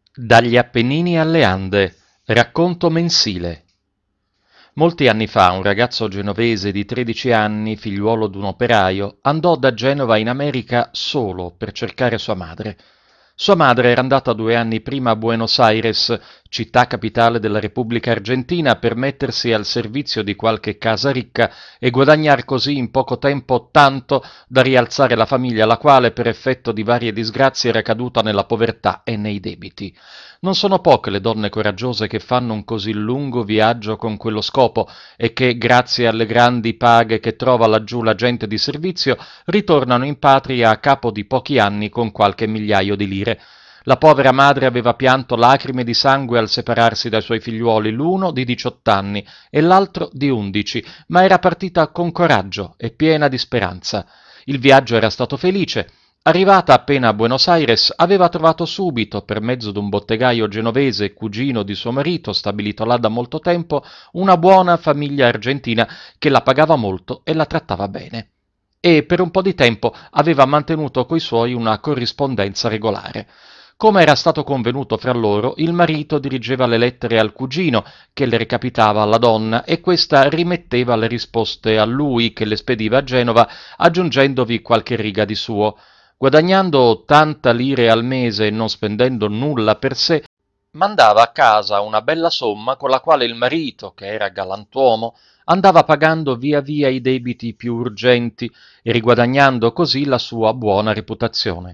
Dagli Appennini alle Ande, racconto mensile. Molti anni fa un ragazzo genovese di 13 anni, figliuolo d'un operaio, andò da Genova in America solo per cercare sua madre. Sua madre era andata 2 anni prima a Buenos Aires, città capitale della Repubblica Argentina, per mettersi al servizio di qualche casa ricca e guadagnar così in poco tempo tanto da rialzare la famiglia, la quale per effetto di varie disgrazie era caduta nella povertà e nei debiti. Non sono poche le donne coraggiose che fanno un così lungo viaggio con quello scopo e che, grazie alle grandi paghe che trova laggiù la gente di servizio, ritornano in patria a capo di pochi anni con qualche migliaio di lire. La povera madre aveva pianto lacrime di sangue al separarsi dai suoi figliuoli, l'uno di 18 anni e l'altro di 11, ma era partita con coraggio e piena di speranza. Il viaggio era stato felice. Arrivata appena a Buenos Aires, aveva trovato subito, per mezzo d'un bottegaio genovese, cugino di suo marito, stabilito là da molto tempo, una buona famiglia argentina che la pagava molto e la trattava bene. E per un po' di tempo aveva mantenuto coi suoi una corrispondenza regolare. Come era stato convenuto fra loro, il marito dirigeva le lettere al cugino, che le recapitava alla donna, e questa rimetteva le risposte a lui, che le spediva a Genova, aggiungendovi qualche riga di suo. Guadagnando 80 lire al mese e non spendendo nulla per sé, mandava a casa una bella somma con la quale il marito, che era galantuomo, andava pagando via via i debiti più urgenti e riguadagnando così la sua buona reputazione.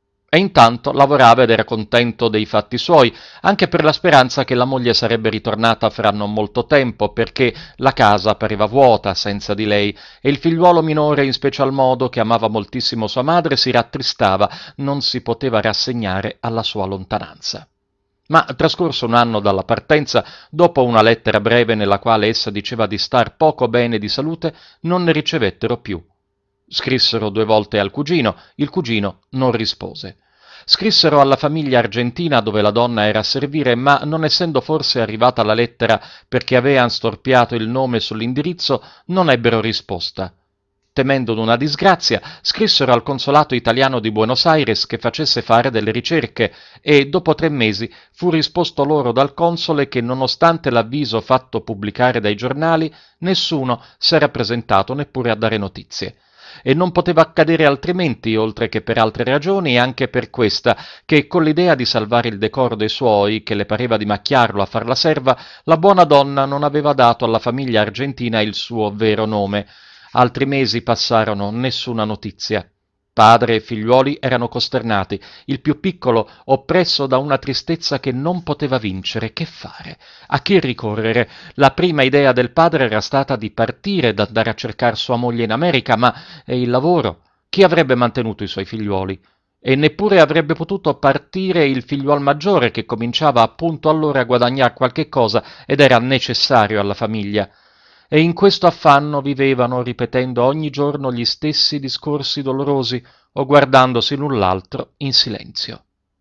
E intanto lavorava ed era contento dei fatti suoi, anche per la speranza che la moglie sarebbe ritornata fra non molto tempo, perché la casa pareva vuota senza di lei, e il figliuolo minore in special modo, che amava moltissimo sua madre, si rattristava, non si poteva rassegnare alla sua lontananza. Ma trascorso un anno dalla partenza, dopo una lettera breve nella quale essa diceva di star poco bene di salute, non ne ricevettero più. Scrissero 2 volte al cugino, il cugino non rispose. Scrissero alla famiglia argentina dove la donna era a servire, ma non essendo forse arrivata la lettera perché avean storpiato il nome sull'indirizzo, non ebbero risposta. Temendo d'una disgrazia, scrissero al consolato italiano di Buenos Aires che facesse fare delle ricerche e, dopo 3 mesi, fu risposto loro dal console che, nonostante l'avviso fatto pubblicare dai giornali, nessuno s'era presentato neppure a dare notizie. E non poteva accadere altrimenti, oltre che per altre ragioni, e anche per questa, che con l'idea di salvare il decoro dei suoi, che le pareva di macchiarlo a far la serva, la buona donna non aveva dato alla famiglia argentina il suo vero nome. Altri mesi passarono, nessuna notizia. Padre e figliuoli erano costernati, il più piccolo oppresso da una tristezza che non poteva vincere. Che fare? A chi ricorrere? La prima idea del padre era stata di partire ed andare a cercar sua moglie in America, ma e il lavoro? Chi avrebbe mantenuto i suoi figliuoli? E neppure avrebbe potuto partire il figliuol maggiore che cominciava appunto allora a guadagnar qualche cosa ed era necessario alla famiglia. E in questo affanno vivevano, ripetendo ogni giorno gli stessi discorsi dolorosi o guardandosi l'un l'altro in silenzio.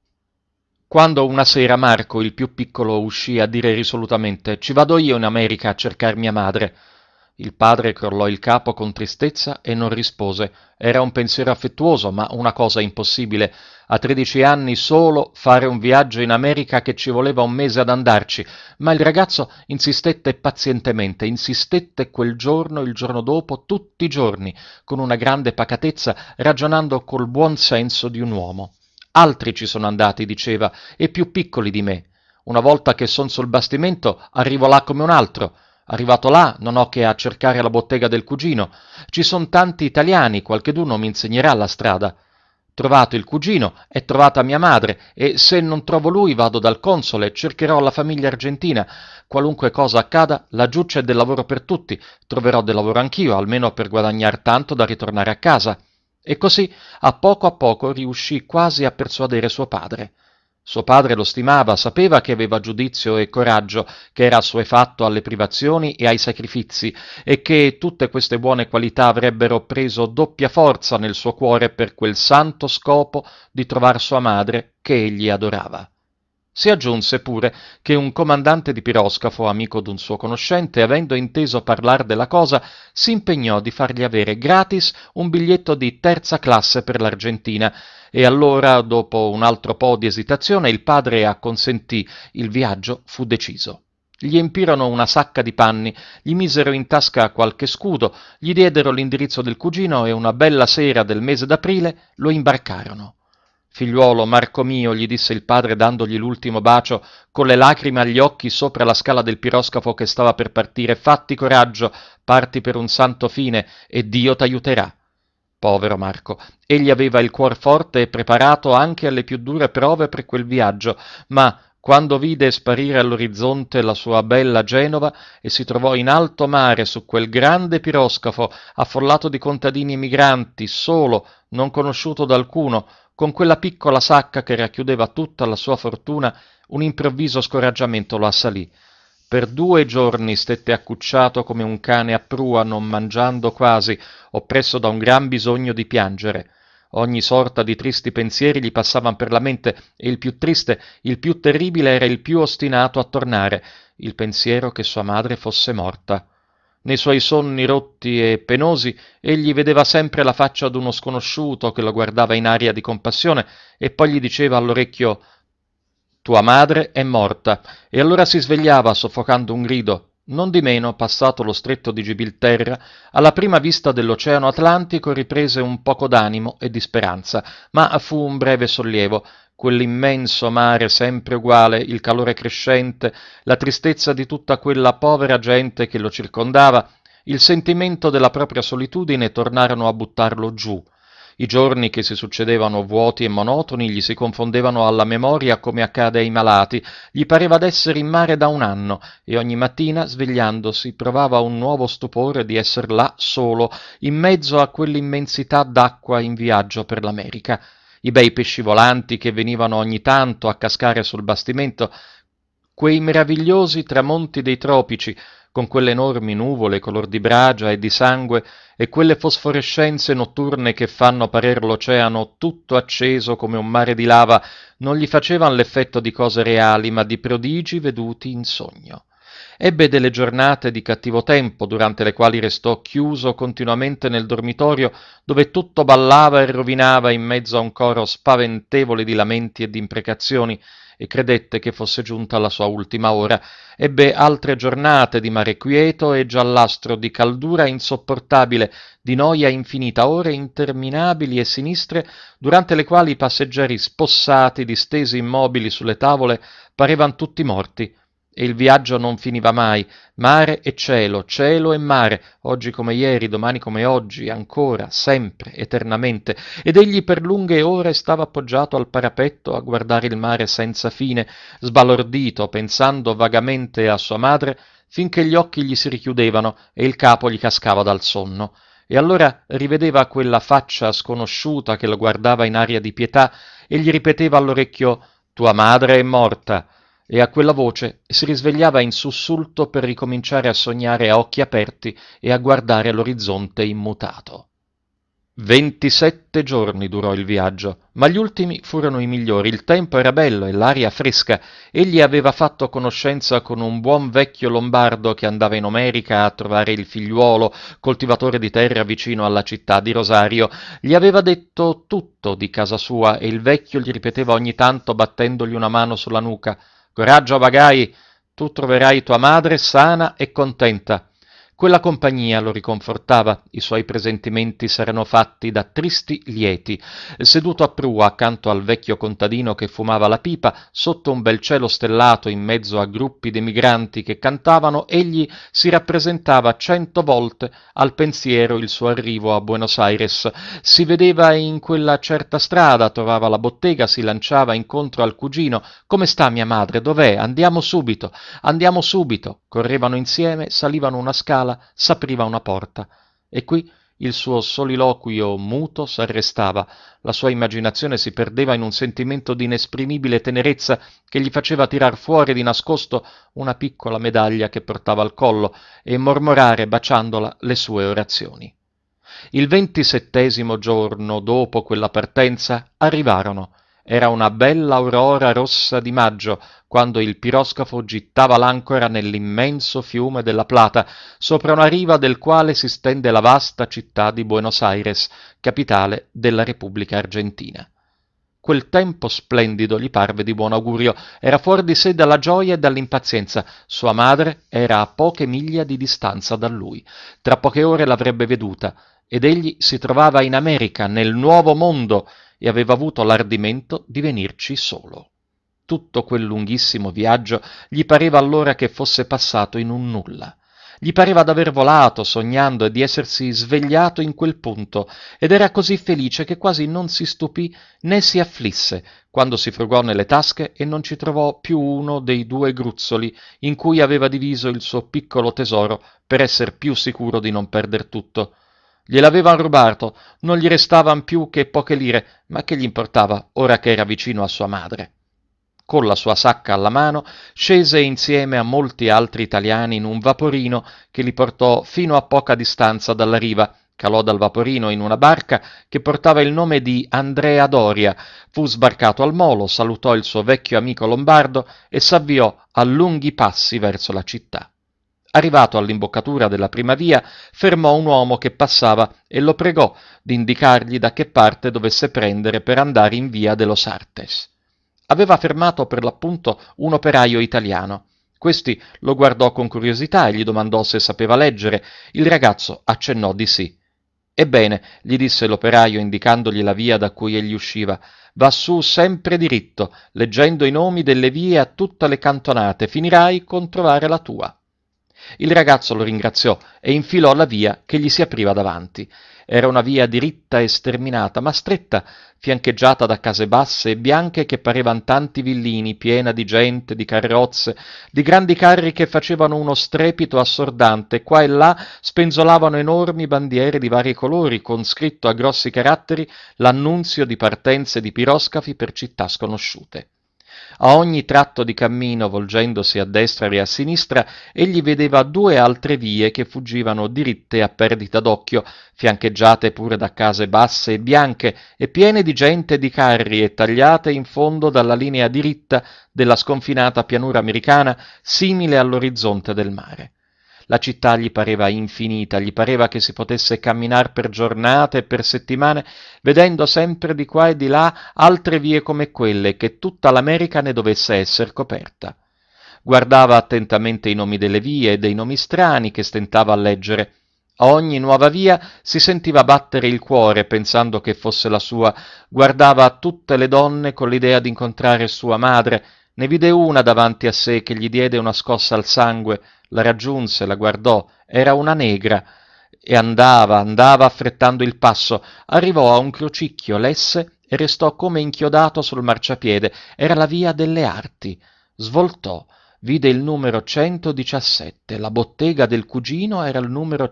Quando una sera Marco, il più piccolo, uscì a dire risolutamente «Ci vado io in America a cercar mia madre», il padre crollò il capo con tristezza e non rispose. Era un pensiero affettuoso, ma una cosa impossibile. A 13 anni solo fare un viaggio in America che ci voleva un mese ad andarci. Ma il ragazzo insistette pazientemente, insistette quel giorno, il giorno dopo, tutti i giorni, con una grande pacatezza, ragionando col buon senso di un uomo. Altri ci sono andati, diceva, e più piccoli di me. Una volta che son sul bastimento, arrivo là come un altro. Arrivato là, non ho che a cercare la bottega del cugino. Ci son tanti italiani, qualcheduno mi insegnerà la strada. Trovato il cugino, è trovata mia madre, e se non trovo lui vado dal console, cercherò la famiglia argentina. Qualunque cosa accada, laggiù c'è del lavoro per tutti. Troverò del lavoro anch'io, almeno per guadagnar tanto da ritornare a casa. E così, a poco riuscì quasi a persuadere suo padre. Suo padre lo stimava, sapeva che aveva giudizio e coraggio, che era assuefatto alle privazioni e ai sacrifizi, e che tutte queste buone qualità avrebbero preso doppia forza nel suo cuore per quel santo scopo di trovar sua madre che egli adorava. Si aggiunse pure che un comandante di piroscafo, amico d'un suo conoscente, avendo inteso parlar della cosa, si impegnò di fargli avere gratis un biglietto di terza classe per l'Argentina, e allora, dopo un altro po' di esitazione, il padre acconsentì, il viaggio fu deciso. Gli empirono una sacca di panni, gli misero in tasca qualche scudo, gli diedero l'indirizzo del cugino e una bella sera del mese d'aprile lo imbarcarono. Figliuolo, Marco mio, gli disse il padre dandogli l'ultimo bacio, con le lacrime agli occhi sopra la scala del piroscafo che stava per partire, fatti coraggio, parti per un santo fine e Dio t'aiuterà. Povero Marco, egli aveva il cuor forte e preparato anche alle più dure prove per quel viaggio, ma quando vide sparire all'orizzonte la sua bella Genova e si trovò in alto mare su quel grande piroscafo affollato di contadini emigranti, solo, non conosciuto da alcuno, con quella piccola sacca che racchiudeva tutta la sua fortuna, un improvviso scoraggiamento lo assalì. Per 2 giorni stette accucciato come un cane a prua, non mangiando quasi, oppresso da un gran bisogno di piangere. Ogni sorta di tristi pensieri gli passavan per la mente, e il più triste, il più terribile era il più ostinato a tornare, il pensiero che sua madre fosse morta. Nei suoi sonni rotti e penosi, egli vedeva sempre la faccia d'uno sconosciuto che lo guardava in aria di compassione e poi gli diceva all'orecchio «Tua madre è morta», e allora si svegliava soffocando un grido. Non di meno, passato lo stretto di Gibilterra, alla prima vista dell'Oceano Atlantico riprese un poco d'animo e di speranza, ma fu un breve sollievo. Quell'immenso mare sempre uguale, il calore crescente, la tristezza di tutta quella povera gente che lo circondava, il sentimento della propria solitudine tornarono a buttarlo giù. I giorni che si succedevano vuoti e monotoni gli si confondevano alla memoria come accade ai malati, gli pareva d'essere in mare da un anno e ogni mattina, svegliandosi, provava un nuovo stupore di esser là solo, in mezzo a quell'immensità d'acqua in viaggio per l'America. I bei pesci volanti che venivano ogni tanto a cascare sul bastimento, quei meravigliosi tramonti dei tropici, con quelle enormi nuvole color di bragia e di sangue e quelle fosforescenze notturne che fanno parer l'oceano tutto acceso come un mare di lava, non gli facevan l'effetto di cose reali, ma di prodigi veduti in sogno. Ebbe delle giornate di cattivo tempo, durante le quali restò chiuso continuamente nel dormitorio, dove tutto ballava e rovinava in mezzo a un coro spaventevole di lamenti e di imprecazioni, e credette che fosse giunta la sua ultima ora. Ebbe altre giornate di mare quieto e giallastro, di caldura insopportabile, di noia infinita, ore interminabili e sinistre, durante le quali i passeggeri spossati, distesi immobili sulle tavole, parevan tutti morti. E il viaggio non finiva mai, mare e cielo, cielo e mare, oggi come ieri, domani come oggi, ancora, sempre, eternamente, ed egli per lunghe ore stava appoggiato al parapetto a guardare il mare senza fine, sbalordito, pensando vagamente a sua madre, finché gli occhi gli si richiudevano e il capo gli cascava dal sonno. E allora rivedeva quella faccia sconosciuta che lo guardava in aria di pietà e gli ripeteva all'orecchio «Tua madre è morta», e a quella voce si risvegliava in sussulto per ricominciare a sognare a occhi aperti e a guardare l'orizzonte immutato. 27 giorni durò il viaggio, ma gli ultimi furono i migliori. Il tempo era bello e l'aria fresca. Egli aveva fatto conoscenza con un buon vecchio lombardo che andava in America a trovare il figliuolo, coltivatore di terra vicino alla città di Rosario. Gli aveva detto tutto di casa sua e il vecchio gli ripeteva ogni tanto battendogli una mano sulla nuca: «Coraggio, Bagai, tu troverai tua madre sana e contenta». Quella compagnia lo riconfortava, i suoi presentimenti s'erano fatti da tristi lieti. Seduto a prua accanto al vecchio contadino che fumava la pipa, sotto un bel cielo stellato in mezzo a gruppi d'emigranti che cantavano, egli si rappresentava 100 volte al pensiero il suo arrivo a Buenos Aires. Si vedeva in quella certa strada, trovava la bottega, si lanciava incontro al cugino: «Come sta mia madre? Dov'è? Andiamo subito, andiamo subito». Correvano insieme, salivano una scala, s'apriva una porta. E qui il suo soliloquio muto s'arrestava, la sua immaginazione si perdeva in un sentimento di inesprimibile tenerezza che gli faceva tirar fuori di nascosto una piccola medaglia che portava al collo e mormorare, baciandola, le sue orazioni. Il 27° giorno dopo quella partenza arrivarono. Era una bella aurora rossa di maggio, quando il piroscafo gittava l'ancora nell'immenso fiume della Plata, sopra una riva del quale si stende la vasta città di Buenos Aires, capitale della Repubblica Argentina. Quel tempo splendido gli parve di buon augurio, era fuori di sé dalla gioia e dall'impazienza. Sua madre era a poche miglia di distanza da lui. Tra poche ore l'avrebbe veduta, ed egli si trovava in America, nel nuovo mondo, e aveva avuto l'ardimento di venirci solo. Tutto quel lunghissimo viaggio gli pareva allora che fosse passato in un nulla. Gli pareva d'aver volato, sognando, e di essersi svegliato in quel punto, ed era così felice che quasi non si stupì né si afflisse quando si frugò nelle tasche e non ci trovò più uno dei 2 gruzzoli in cui aveva diviso il suo piccolo tesoro per esser più sicuro di non perder tutto. Gliel'avevan rubato, non gli restavan più che poche lire, ma che gli importava ora che era vicino a sua madre. Con la sua sacca alla mano, scese insieme a molti altri italiani in un vaporino che li portò fino a poca distanza dalla riva. Calò dal vaporino in una barca che portava il nome di Andrea Doria, fu sbarcato al molo, salutò il suo vecchio amico lombardo e s'avviò a lunghi passi verso la città. Arrivato all'imboccatura della prima via, fermò un uomo che passava e lo pregò di indicargli da che parte dovesse prendere per andare in via de los Artes. Aveva fermato per l'appunto un operaio italiano. Questi lo guardò con curiosità e gli domandò se sapeva leggere. Il ragazzo accennò di sì. Ebbene, gli disse l'operaio indicandogli la via da cui egli usciva, va su sempre diritto, leggendo i nomi delle vie a tutte le cantonate, finirai con trovare la tua. Il ragazzo lo ringraziò e infilò la via che gli si apriva davanti. Era una via diritta e sterminata, ma stretta, fiancheggiata da case basse e bianche che parevan tanti villini, piena di gente, di carrozze, di grandi carri che facevano uno strepito assordante. Qua e là spenzolavano enormi bandiere di vari colori, con scritto a grossi caratteri l'annunzio di partenze di piroscafi per città sconosciute. A ogni tratto di cammino, volgendosi a destra e a sinistra, egli vedeva 2 altre vie che fuggivano diritte a perdita d'occhio, fiancheggiate pure da case basse e bianche e piene di gente e di carri e tagliate in fondo dalla linea diritta della sconfinata pianura americana, simile all'orizzonte del mare. La città gli pareva infinita, gli pareva che si potesse camminar per giornate e per settimane, vedendo sempre di qua e di là altre vie come quelle, che tutta l'America ne dovesse esser coperta. Guardava attentamente i nomi delle vie e dei nomi strani che stentava a leggere. A ogni nuova via si sentiva battere il cuore pensando che fosse la sua, guardava tutte le donne con l'idea di incontrare sua madre, ne vide una davanti a sé che gli diede una scossa al sangue, la raggiunse, la guardò, era una negra, e andava affrettando il passo, arrivò a un crocicchio, lesse e restò come inchiodato sul marciapiede, era la via delle Arti. Svoltò, vide il numero 117, la bottega del cugino era il numero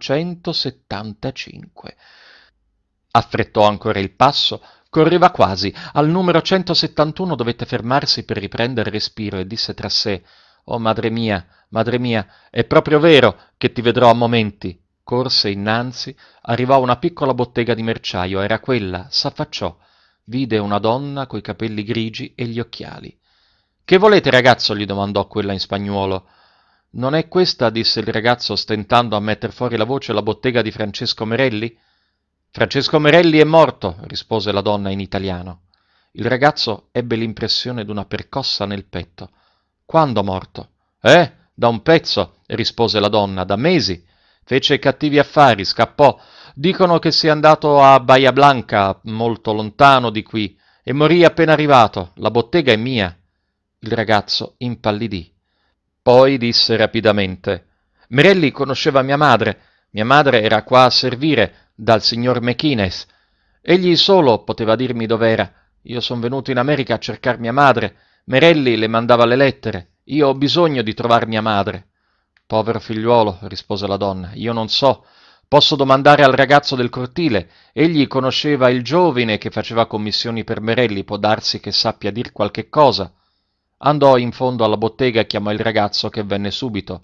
175. Affrettò ancora il passo, correva quasi, al numero 171 dovette fermarsi per riprendere respiro e disse tra sé: «Oh, madre mia, è proprio vero che ti vedrò a momenti». Corse innanzi, arrivò a una piccola bottega di merciaio, era quella, s'affacciò, vide una donna coi capelli grigi e gli occhiali. «Che volete, ragazzo?» gli domandò quella in spagnuolo. «Non è questa», disse il ragazzo stentando a metter fuori la voce, «la bottega di Francesco Merelli?» «Francesco Merelli è morto», rispose la donna in italiano. Il ragazzo ebbe l'impressione d'una percossa nel petto. «Quando morto?» Da un pezzo», rispose la donna, «da mesi. Fece cattivi affari, scappò. Dicono che sia andato a Bahia Blanca, molto lontano di qui, e morì appena arrivato. La bottega è mia». Il ragazzo impallidì. Poi disse rapidamente: «Merelli conosceva mia madre. Mia madre era qua a servire dal signor McInnes. Egli solo poteva dirmi dov'era. Io son venuto in America a cercar mia madre. Merelli le mandava le lettere. Io ho bisogno di trovar mia madre». «Povero figliuolo», rispose la donna, «io non so. Posso domandare al ragazzo del cortile. Egli conosceva il giovine che faceva commissioni per Merelli, può darsi che sappia dir qualche cosa». Andò in fondo alla bottega e chiamò il ragazzo che venne subito.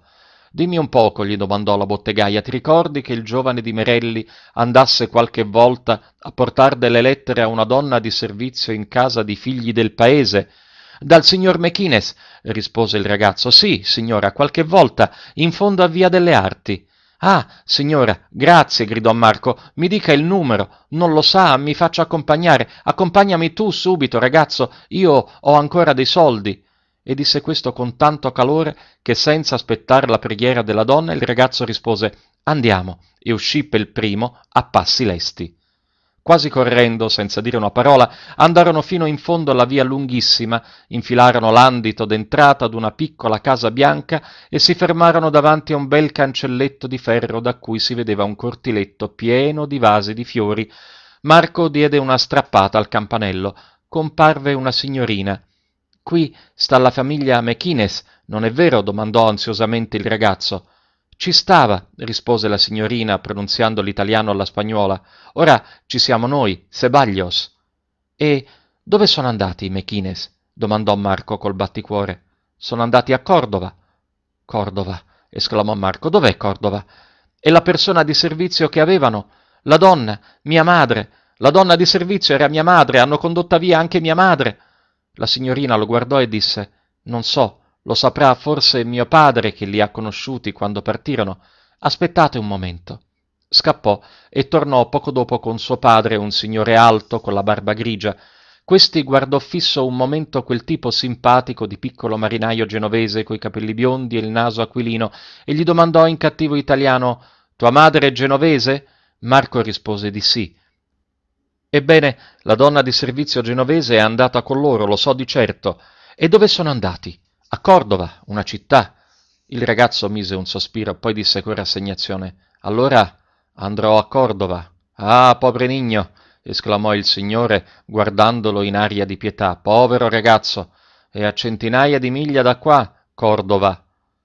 Dimmi un poco, gli domandò la bottegaia, ti ricordi che il giovane di Merelli andasse qualche volta a portar delle lettere a una donna di servizio in casa di figli del paese? Dal signor Mequinez, rispose il ragazzo. Sì, signora, qualche volta, in fondo a Via delle Arti. Ah, signora, grazie, gridò Marco. Mi dica il numero. Non lo sa, mi faccia accompagnare. Accompagnami tu subito, ragazzo. Io ho ancora dei soldi. E disse questo con tanto calore che senza aspettare la preghiera della donna il ragazzo rispose andiamo e uscì pel primo a passi lesti. Quasi correndo, senza dire una parola, andarono fino in fondo alla via lunghissima, infilarono l'andito d'entrata d'una piccola casa bianca e si fermarono davanti a un bel cancelletto di ferro da cui si vedeva un cortiletto pieno di vasi di fiori. Marco diede una strappata al campanello. Comparve una signorina. Qui sta la famiglia Mequinez, non è vero? Domandò ansiosamente il ragazzo. Ci stava, rispose la signorina, pronunziando l'italiano alla spagnuola. Ora ci siamo noi, Ceballos. E dove sono andati i Mequinez? Domandò Marco col batticuore. Sono andati a Cordova. Cordova, esclamò Marco. Dov'è Cordova? E la persona di servizio che avevano? La donna, mia madre. La donna di servizio era mia madre, hanno condotta via anche mia madre. La signorina lo guardò e disse non so, lo saprà forse mio padre che li ha conosciuti quando partirono. Aspettate un momento. Scappò e tornò poco dopo con suo padre, un signore alto con la barba grigia. Questi guardò fisso un momento quel tipo simpatico di piccolo marinaio genovese coi capelli biondi e il naso aquilino e gli domandò in cattivo italiano tua madre è genovese? Marco rispose di sì. Ebbene, la donna di servizio genovese è andata con loro, lo so di certo. E dove sono andati? A Cordova, una città. Il ragazzo mise un sospiro, poi disse con rassegnazione: allora andrò a Cordova. Ah, povero Nigno, esclamò il signore, guardandolo in aria di pietà. Povero ragazzo, è a centinaia di miglia da qua, Cordova.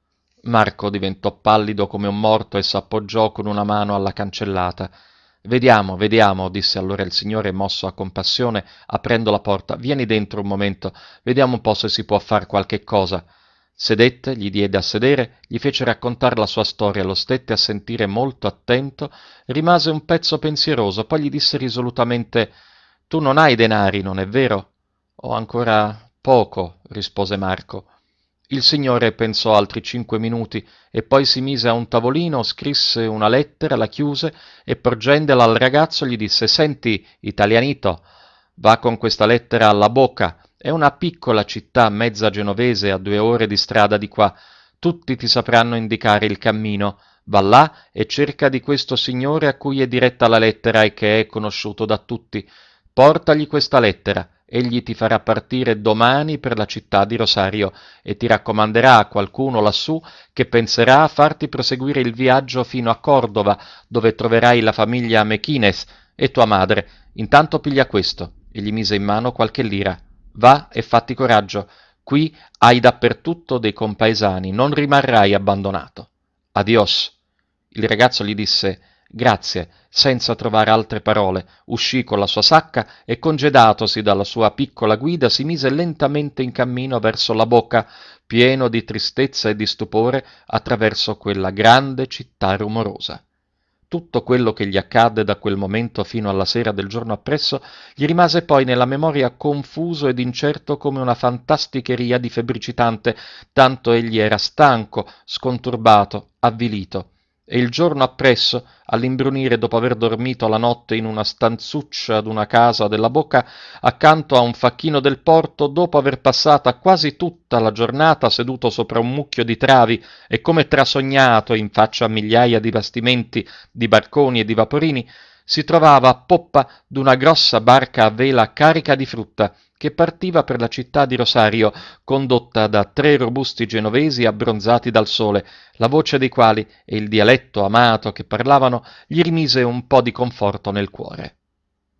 Marco diventò pallido come un morto e s'appoggiò con una mano alla cancellata. Vediamo, vediamo, disse allora il signore mosso a compassione, aprendo la porta. Vieni dentro un momento, vediamo un po' se si può far qualche cosa. Sedette, gli diede a sedere, gli fece raccontare la sua storia, lo stette a sentire molto attento, rimase un pezzo pensieroso, poi gli disse risolutamente tu non hai denari, non è vero? Ho ancora poco, rispose Marco. Il signore pensò altri 5 minuti e poi si mise a un tavolino, scrisse una lettera, la chiuse e porgendela al ragazzo gli disse «Senti, italianito, va con questa lettera alla Boca, è una piccola città mezza genovese a 2 ore di strada di qua, tutti ti sapranno indicare il cammino, va là e cerca di questo signore a cui è diretta la lettera e che è conosciuto da tutti, portagli questa lettera». Egli ti farà partire domani per la città di Rosario e ti raccomanderà a qualcuno lassù che penserà a farti proseguire il viaggio fino a Cordova, dove troverai la famiglia Mequinez e tua madre. Intanto piglia questo, e gli mise in mano qualche lira. Va e fatti coraggio. Qui hai dappertutto dei compaesani, non rimarrai abbandonato. Adios. Il ragazzo gli disse grazie, senza trovare altre parole, uscì con la sua sacca e congedatosi dalla sua piccola guida si mise lentamente in cammino verso la Boca, pieno di tristezza e di stupore attraverso quella grande città rumorosa. Tutto quello che gli accadde da quel momento fino alla sera del giorno appresso gli rimase poi nella memoria confuso ed incerto come una fantasticheria di febbricitante, tanto egli era stanco, sconturbato, avvilito. E il giorno appresso, all'imbrunire dopo aver dormito la notte in una stanzuccia d'una casa della Boca, accanto a un facchino del porto, dopo aver passata quasi tutta la giornata seduto sopra un mucchio di travi e come trasognato in faccia a migliaia di bastimenti, di barconi e di vaporini, si trovava a poppa d'una grossa barca a vela carica di frutta, che partiva per la città di Rosario, condotta da 3 robusti genovesi abbronzati dal sole, la voce dei quali e il dialetto amato che parlavano gli rimise un po' di conforto nel cuore.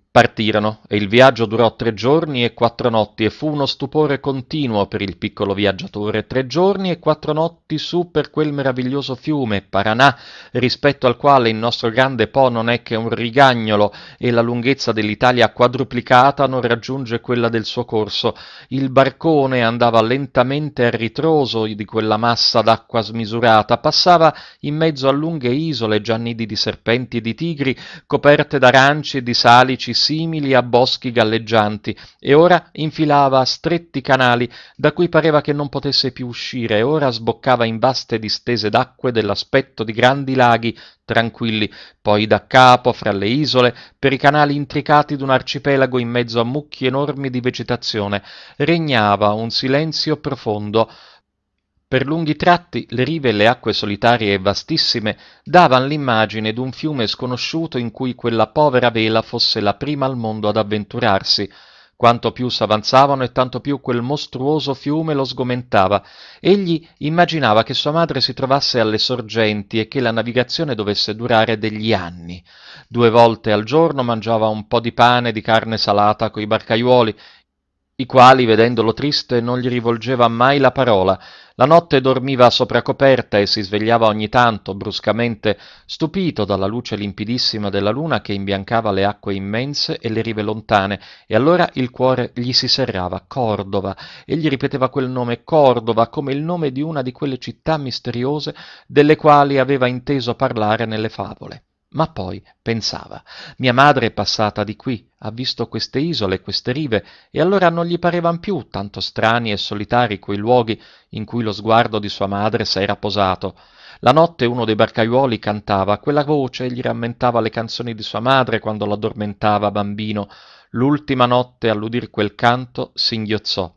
Partirono, e il viaggio durò 3 giorni e 4 notti, e fu uno stupore continuo per il piccolo viaggiatore. 3 giorni e 4 notti su per quel meraviglioso fiume, Paranà, rispetto al quale il nostro grande Po non è che un rigagnolo, e la lunghezza dell'Italia quadruplicata non raggiunge quella del suo corso. Il barcone andava lentamente a ritroso di quella massa d'acqua smisurata, passava in mezzo a lunghe isole, già nidi di serpenti e di tigri, coperte d'aranci e di salici simili a boschi galleggianti, e ora infilava stretti canali da cui pareva che non potesse più uscire, e ora sboccava in vaste distese d'acque dell'aspetto di grandi laghi tranquilli, poi da capo fra le isole, per i canali intricati d'un arcipelago in mezzo a mucchi enormi di vegetazione, regnava un silenzio profondo. Per lunghi tratti le rive e le acque solitarie e vastissime davan l'immagine d'un fiume sconosciuto in cui quella povera vela fosse la prima al mondo ad avventurarsi. Quanto più s'avanzavano e tanto più quel mostruoso fiume lo sgomentava. Egli immaginava che sua madre si trovasse alle sorgenti e che la navigazione dovesse durare degli anni. 2 volte al giorno mangiava un po' di pane e di carne salata coi barcaiuoli, i quali, vedendolo triste, non gli rivolgeva mai la parola. La notte dormiva sopra coperta e si svegliava ogni tanto, bruscamente, stupito dalla luce limpidissima della luna che imbiancava le acque immense e le rive lontane, e allora il cuore gli si serrava. Cordova. Egli ripeteva quel nome, Cordova, come il nome di una di quelle città misteriose delle quali aveva inteso parlare nelle favole. Ma poi pensava, mia madre è passata di qui, ha visto queste isole, queste rive, e allora non gli parevan più tanto strani e solitari quei luoghi in cui lo sguardo di sua madre s'era posato. La notte uno dei barcaiuoli cantava, quella voce gli rammentava le canzoni di sua madre quando l'addormentava bambino. L'ultima notte all'udir quel canto singhiozzò.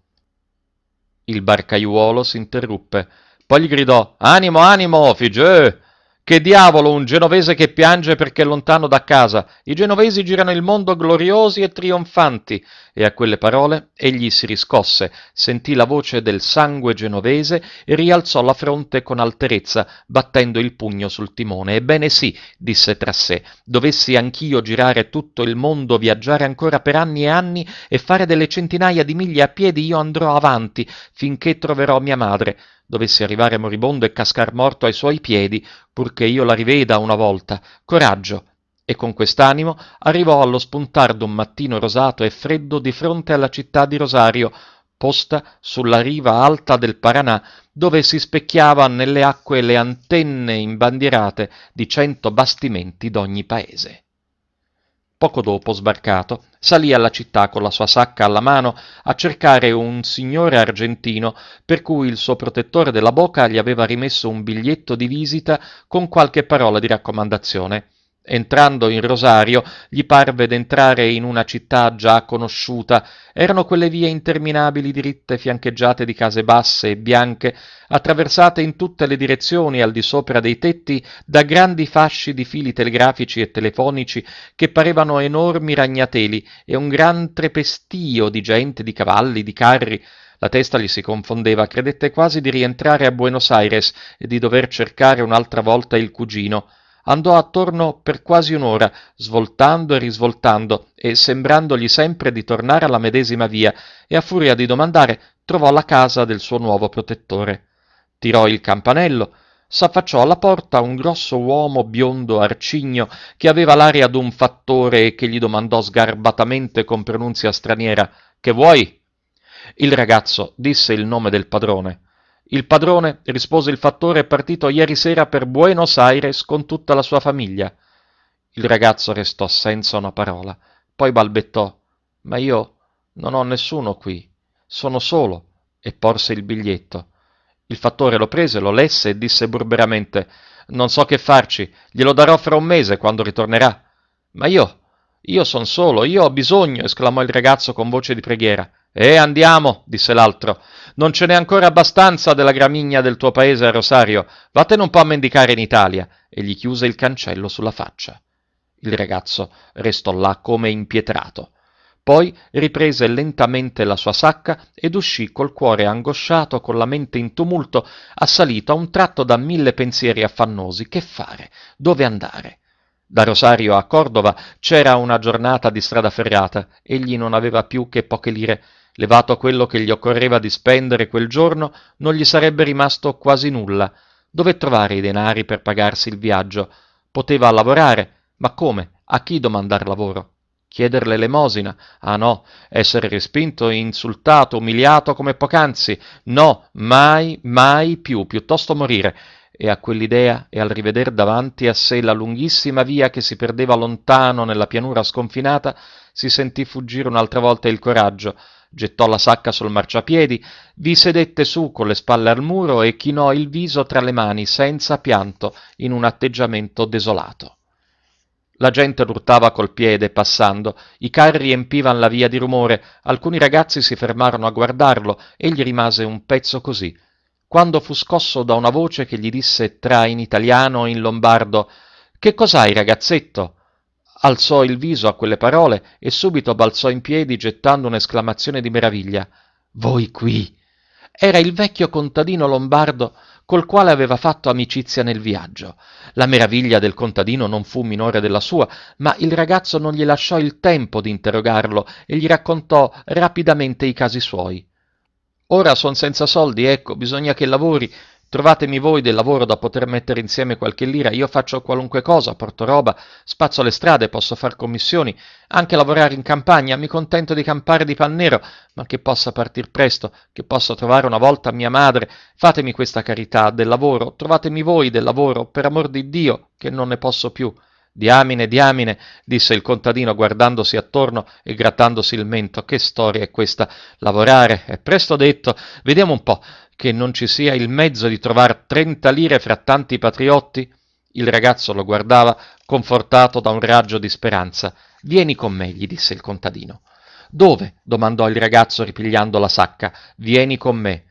Il barcaiuolo s'interruppe, poi gli gridò: Animo, animo, figliù! Che diavolo, un genovese che piange perché è lontano da casa. I genovesi girano il mondo gloriosi e trionfanti. E a quelle parole egli si riscosse, sentì la voce del sangue genovese e rialzò la fronte con alterezza, battendo il pugno sul timone. Ebbene sì, disse tra sé, dovessi anch'io girare tutto il mondo, viaggiare ancora per anni e anni e fare delle centinaia di miglia a piedi, io andrò avanti finché troverò mia madre. Dovessi arrivare moribondo e cascar morto ai suoi piedi, purché io la riveda una volta. Coraggio! E con quest'animo arrivò allo spuntar d'un mattino rosato e freddo di fronte alla città di Rosario, posta sulla riva alta del Paranà, dove si specchiavan nelle acque le antenne imbandierate di 100 bastimenti d'ogni paese. Poco dopo, sbarcato, salì alla città con la sua sacca alla mano a cercare un signore argentino per cui il suo protettore della bocca gli aveva rimesso un biglietto di visita con qualche parola di raccomandazione. Entrando in Rosario, gli parve d'entrare in una città già conosciuta. Erano quelle vie interminabili diritte fiancheggiate di case basse e bianche, attraversate in tutte le direzioni al di sopra dei tetti da grandi fasci di fili telegrafici e telefonici che parevano enormi ragnateli, e un gran trepestio di gente, di cavalli, di carri. La testa gli si confondeva, credette quasi di rientrare a Buenos Aires e di dover cercare un'altra volta il cugino. Andò attorno per quasi un'ora, svoltando e risvoltando, e sembrandogli sempre di tornare alla medesima via, e a furia di domandare trovò la casa del suo nuovo protettore. Tirò il campanello, s'affacciò alla porta un grosso uomo biondo arcigno che aveva l'aria d'un fattore e che gli domandò sgarbatamente con pronunzia straniera: «Che vuoi?» Il ragazzo disse il nome del padrone. «Il padrone», rispose il fattore, «è partito ieri sera per Buenos Aires con tutta la sua famiglia». Il ragazzo restò senza una parola, poi balbettò: «Ma io non ho nessuno qui, sono solo», e porse il biglietto. Il fattore lo prese, lo lesse e disse burberamente: «Non so che farci, glielo darò fra un mese quando ritornerà». «Ma io son solo, io ho bisogno», esclamò il ragazzo con voce di preghiera. Andiamo», disse l'altro, «non ce n'è ancora abbastanza della gramigna del tuo paese a Rosario, vattene un po' a mendicare in Italia», e gli chiuse il cancello sulla faccia. Il ragazzo restò là come impietrato. Poi riprese lentamente la sua sacca ed uscì col cuore angosciato, con la mente in tumulto, assalito a un tratto da 1000 pensieri affannosi. Che fare? Dove andare? Da Rosario a Cordova c'era una giornata di strada ferrata, egli non aveva più che poche lire. Levato quello che gli occorreva di spendere quel giorno, non gli sarebbe rimasto quasi nulla. Dove trovare i denari per pagarsi il viaggio? Poteva lavorare, ma come? A chi domandar lavoro? Chieder l'elemosina? Ah no, essere respinto, insultato, umiliato come poc'anzi. No, mai, mai più, piuttosto morire. E a quell'idea e al riveder davanti a sé la lunghissima via che si perdeva lontano nella pianura sconfinata, si sentì fuggire un'altra volta il coraggio, gettò la sacca sul marciapiedi, vi sedette su con le spalle al muro e chinò il viso tra le mani senza pianto in un atteggiamento desolato. La gente l'urtava col piede passando, i carri riempivan la via di rumore, alcuni ragazzi si fermarono a guardarlo, egli rimase un pezzo così, quando fu scosso da una voce che gli disse tra in italiano e in lombardo «Che cos'hai, ragazzetto?» Alzò il viso a quelle parole e subito balzò in piedi gettando un'esclamazione di meraviglia. «Voi qui!» Era il vecchio contadino lombardo col quale aveva fatto amicizia nel viaggio. La meraviglia del contadino non fu minore della sua, ma il ragazzo non gli lasciò il tempo di interrogarlo e gli raccontò rapidamente i casi suoi. Ora son senza soldi, ecco, bisogna che lavori. Trovatemi voi del lavoro da poter mettere insieme qualche lira, io faccio qualunque cosa, porto roba, spazzo le strade, posso far commissioni, anche lavorare in campagna, mi contento di campare di pan nero, ma che possa partir presto, che possa trovare una volta mia madre. Fatemi questa carità, del lavoro, trovatemi voi del lavoro, per amor di Dio, che non ne posso più. Diamine, disse il contadino guardandosi attorno e grattandosi il mento, che storia è questa? Lavorare, è presto detto, vediamo un po', che non ci sia il mezzo di trovar 30 lire fra tanti patriotti? Il ragazzo lo guardava, confortato da un raggio di speranza. Vieni con me, gli disse il contadino. Dove? Domandò il ragazzo ripigliando la sacca. Vieni con me.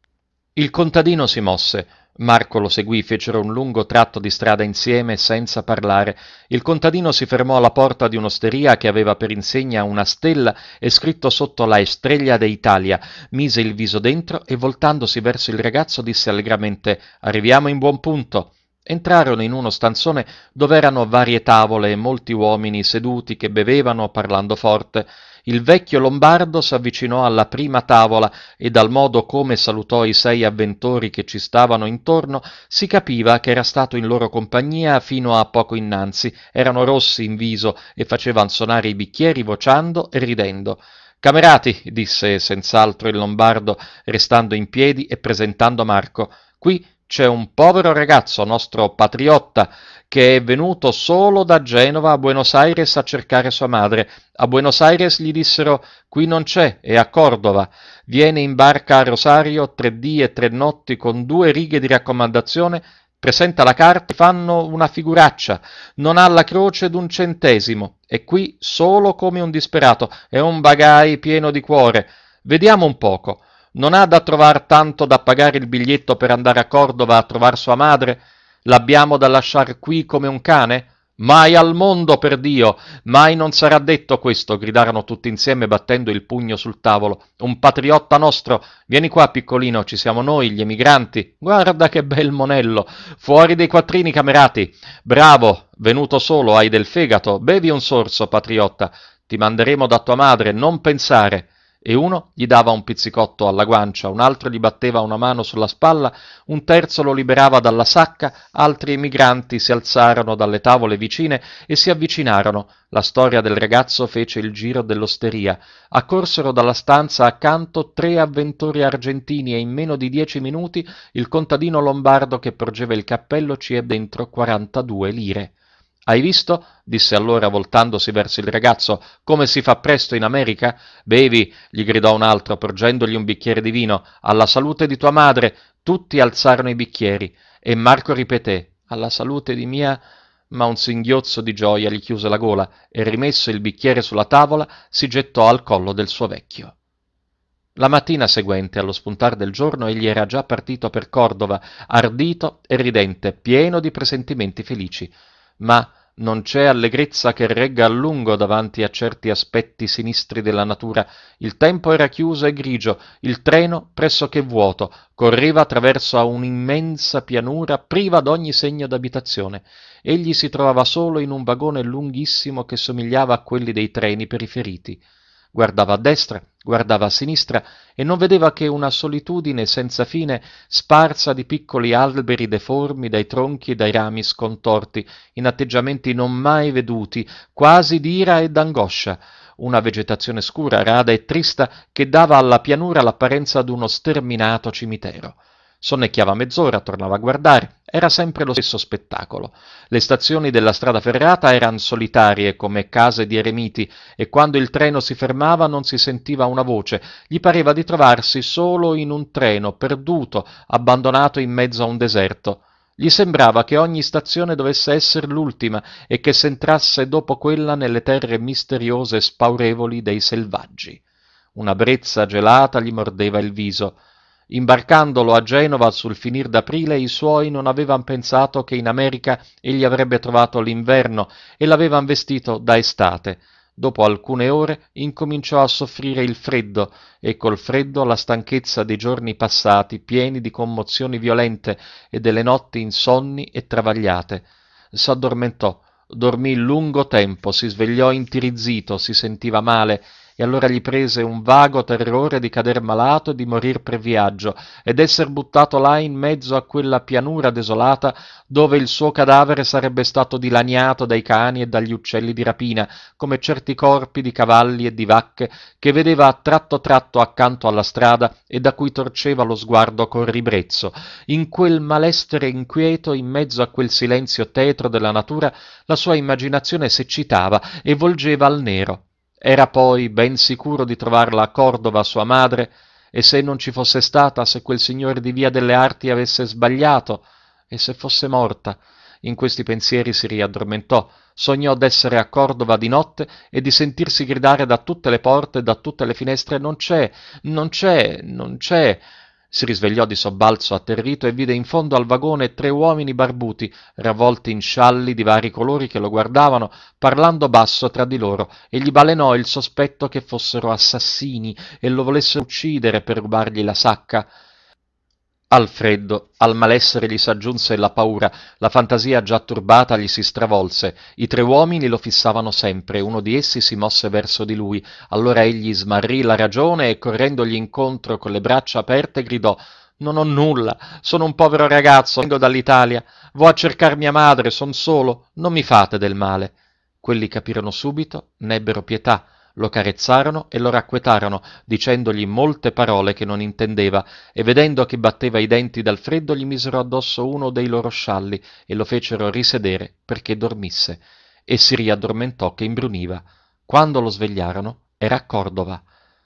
Il contadino si mosse. Marco lo seguì, fecero un lungo tratto di strada insieme senza parlare. Il contadino si fermò alla porta di un'osteria che aveva per insegna una stella e scritto sotto la Estrella de Italia, mise il viso dentro e voltandosi verso il ragazzo disse allegramente «Arriviamo in buon punto». Entrarono in uno stanzone dove erano varie tavole e molti uomini seduti che bevevano parlando forte. Il vecchio lombardo s'avvicinò alla prima tavola e dal modo come salutò i 6 avventori che ci stavano intorno si capiva che era stato in loro compagnia fino a poco innanzi. Erano rossi in viso e facevan sonare i bicchieri vociando e ridendo. «Camerati», disse senz'altro il lombardo, restando in piedi e presentando Marco, «qui c'è un povero ragazzo, nostro patriotta, che è venuto solo da Genova a Buenos Aires a cercare sua madre. A Buenos Aires gli dissero qui non c'è, è a Cordova. Viene in barca a Rosario 3 dì e 3 notti con 2 righe di raccomandazione, presenta la carta e fanno una figuraccia, non ha la croce d'un centesimo, è qui solo come un disperato, è un bagai pieno di cuore. Vediamo un poco. Non ha da trovar tanto da pagare il biglietto per andare a Cordova a trovar sua madre? L'abbiamo da lasciar qui come un cane? Mai al mondo, per Dio! Mai non sarà detto questo, gridarono tutti insieme battendo il pugno sul tavolo. Un patriotta nostro! Vieni qua, piccolino, ci siamo noi, gli emigranti. Guarda che bel monello! Fuori dei quattrini, camerati! Bravo! Venuto solo, hai del fegato? Bevi un sorso, patriotta. Ti manderemo da tua madre, non pensare. E uno gli dava un pizzicotto alla guancia, un altro gli batteva una mano sulla spalla, un terzo lo liberava dalla sacca, altri emigranti si alzarono dalle tavole vicine e si avvicinarono. La storia del ragazzo fece il giro dell'osteria. Accorsero dalla stanza accanto 3 avventori argentini e in meno di 10 minuti il contadino lombardo che porgeva il cappello ci ebbe dentro 42 lire. Hai visto? Disse allora voltandosi verso il ragazzo, come si fa presto in America? Bevi, gli gridò un altro, porgendogli un bicchiere di vino, alla salute di tua madre. Tutti alzarono i bicchieri e Marco ripeté, alla salute di mia... Ma un singhiozzo di gioia gli chiuse la gola e rimesso il bicchiere sulla tavola si gettò al collo del suo vecchio. La mattina seguente, allo spuntar del giorno, egli era già partito per Cordova, ardito e ridente, pieno di presentimenti felici. Ma Non c'è allegrezza che regga a lungo davanti a certi aspetti sinistri della natura. Il tempo era chiuso e grigio, il treno pressoché vuoto, correva attraverso un'immensa pianura priva d'ogni segno d'abitazione. Egli si trovava solo in un vagone lunghissimo che somigliava a quelli dei treni per i feriti. Guardava a destra, guardava a sinistra e non vedeva che una solitudine senza fine, sparsa di piccoli alberi deformi dai tronchi e dai rami scontorti, in atteggiamenti non mai veduti, quasi d'ira e d'angoscia, una vegetazione scura, rada e trista che dava alla pianura l'apparenza d'uno sterminato cimitero. Sonnecchiava mezz'ora, tornava a guardare, era sempre lo stesso spettacolo. Le stazioni della strada ferrata erano solitarie come case di eremiti e quando il treno si fermava non si sentiva una voce, gli pareva di trovarsi solo in un treno, perduto, abbandonato in mezzo a un deserto. Gli sembrava che ogni stazione dovesse essere l'ultima e che s'entrasse dopo quella nelle terre misteriose e spaurevoli dei selvaggi. Una brezza gelata gli mordeva il viso. Imbarcandolo a Genova sul finir d'aprile, i suoi non avevan pensato che in America egli avrebbe trovato l'inverno e l'avevan vestito da estate. Dopo alcune ore incominciò a soffrire il freddo e col freddo la stanchezza dei giorni passati, pieni di commozioni violente e delle notti insonni e travagliate. S'addormentò, dormì lungo tempo, si svegliò intirizzito, si sentiva male e allora gli prese un vago terrore di cader malato e di morir per viaggio ed esser buttato là in mezzo a quella pianura desolata dove il suo cadavere sarebbe stato dilaniato dai cani e dagli uccelli di rapina, come certi corpi di cavalli e di vacche che vedeva a tratto accanto alla strada e da cui torceva lo sguardo con ribrezzo. In quel malessere inquieto, in mezzo a quel silenzio tetro della natura, la sua immaginazione s'eccitava e volgeva al nero. Era poi ben sicuro di trovarla a Cordova, sua madre, e se non ci fosse stata, se quel signore di Via delle Arti avesse sbagliato, e se fosse morta. In questi pensieri si riaddormentò, sognò d'essere a Cordova di notte e di sentirsi gridare da tutte le porte e da tutte le finestre «Non c'è, non c'è, non c'è!» Si risvegliò di sobbalzo atterrito e vide in fondo al vagone 3 uomini barbuti, ravvolti in scialli di vari colori che lo guardavano, parlando basso tra di loro, e gli balenò il sospetto che fossero assassini e lo volessero uccidere per rubargli la sacca. Al freddo, al malessere gli s'aggiunse la paura, la fantasia già turbata gli si stravolse. I 3 uomini lo fissavano sempre, uno di essi si mosse verso di lui. Allora egli smarrì la ragione e correndogli incontro con le braccia aperte gridò «Non ho nulla, sono un povero ragazzo, vengo dall'Italia, vo a cercar mia madre, son solo, non mi fate del male». Quelli capirono subito, n'ebbero pietà, lo carezzarono e lo racquetarono, dicendogli molte parole che non intendeva, e vedendo che batteva i denti dal freddo gli misero addosso uno dei loro scialli e lo fecero risedere perché dormisse, e si riaddormentò che imbruniva. Quando lo svegliarono era a Cordova.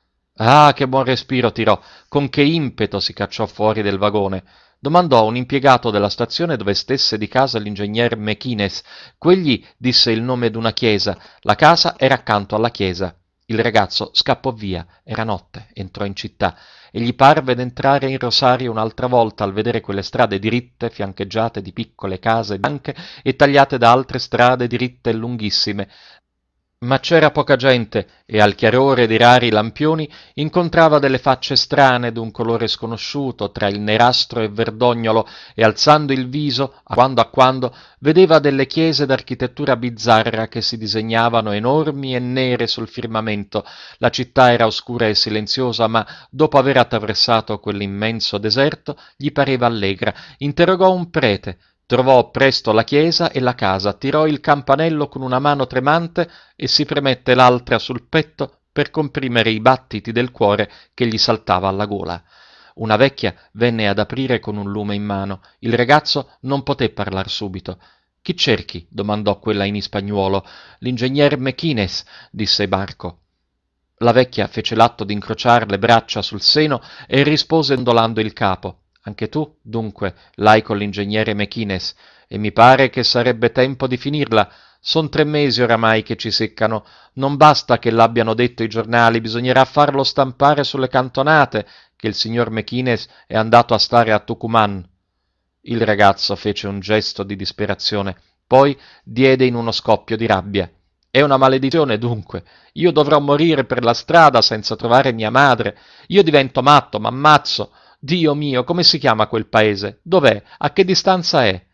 Ah, che buon respiro tirò, con che impeto si cacciò fuori del vagone. Domandò a un impiegato della stazione dove stesse di casa l'ingegner Mequinez. Quegli disse il nome d'una chiesa. La casa era accanto alla chiesa. Il ragazzo scappò via, era notte, entrò in città e gli parve d'entrare in Rosario un'altra volta al vedere quelle strade diritte, fiancheggiate di piccole case bianche e tagliate da altre strade diritte e lunghissime. Ma c'era poca gente e al chiarore di rari lampioni incontrava delle facce strane d'un colore sconosciuto tra il nerastro e verdognolo e alzando il viso a quando vedeva delle chiese d'architettura bizzarra che si disegnavano enormi e nere sul firmamento. La città era oscura e silenziosa, ma dopo aver attraversato quell'immenso deserto gli pareva allegra. Interrogò un prete. Trovò presto la chiesa e la casa, tirò il campanello con una mano tremante e si premette l'altra sul petto per comprimere i battiti del cuore che gli saltava alla gola. Una vecchia venne ad aprire con un lume in mano. Il ragazzo non poté parlar subito. «Chi cerchi?» domandò quella in ispagnuolo. «L'ingegner Mequinez», disse Marco. La vecchia fece l'atto di incrociar le braccia sul seno e rispose ondolando il capo. «Anche tu, dunque, l'hai con l'ingegnere Mequinez, e mi pare che sarebbe tempo di finirla. Son 3 mesi oramai che ci seccano. Non basta che l'abbiano detto i giornali, bisognerà farlo stampare sulle cantonate, che il signor Mequinez è andato a stare a Tucumán». Il ragazzo fece un gesto di disperazione. Poi diede in uno scoppio di rabbia. È una maledizione dunque. Io dovrò morire per la strada senza trovare mia madre. Io divento matto, m'ammazzo. Dio mio, come si chiama quel paese? Dov'è? A che distanza è?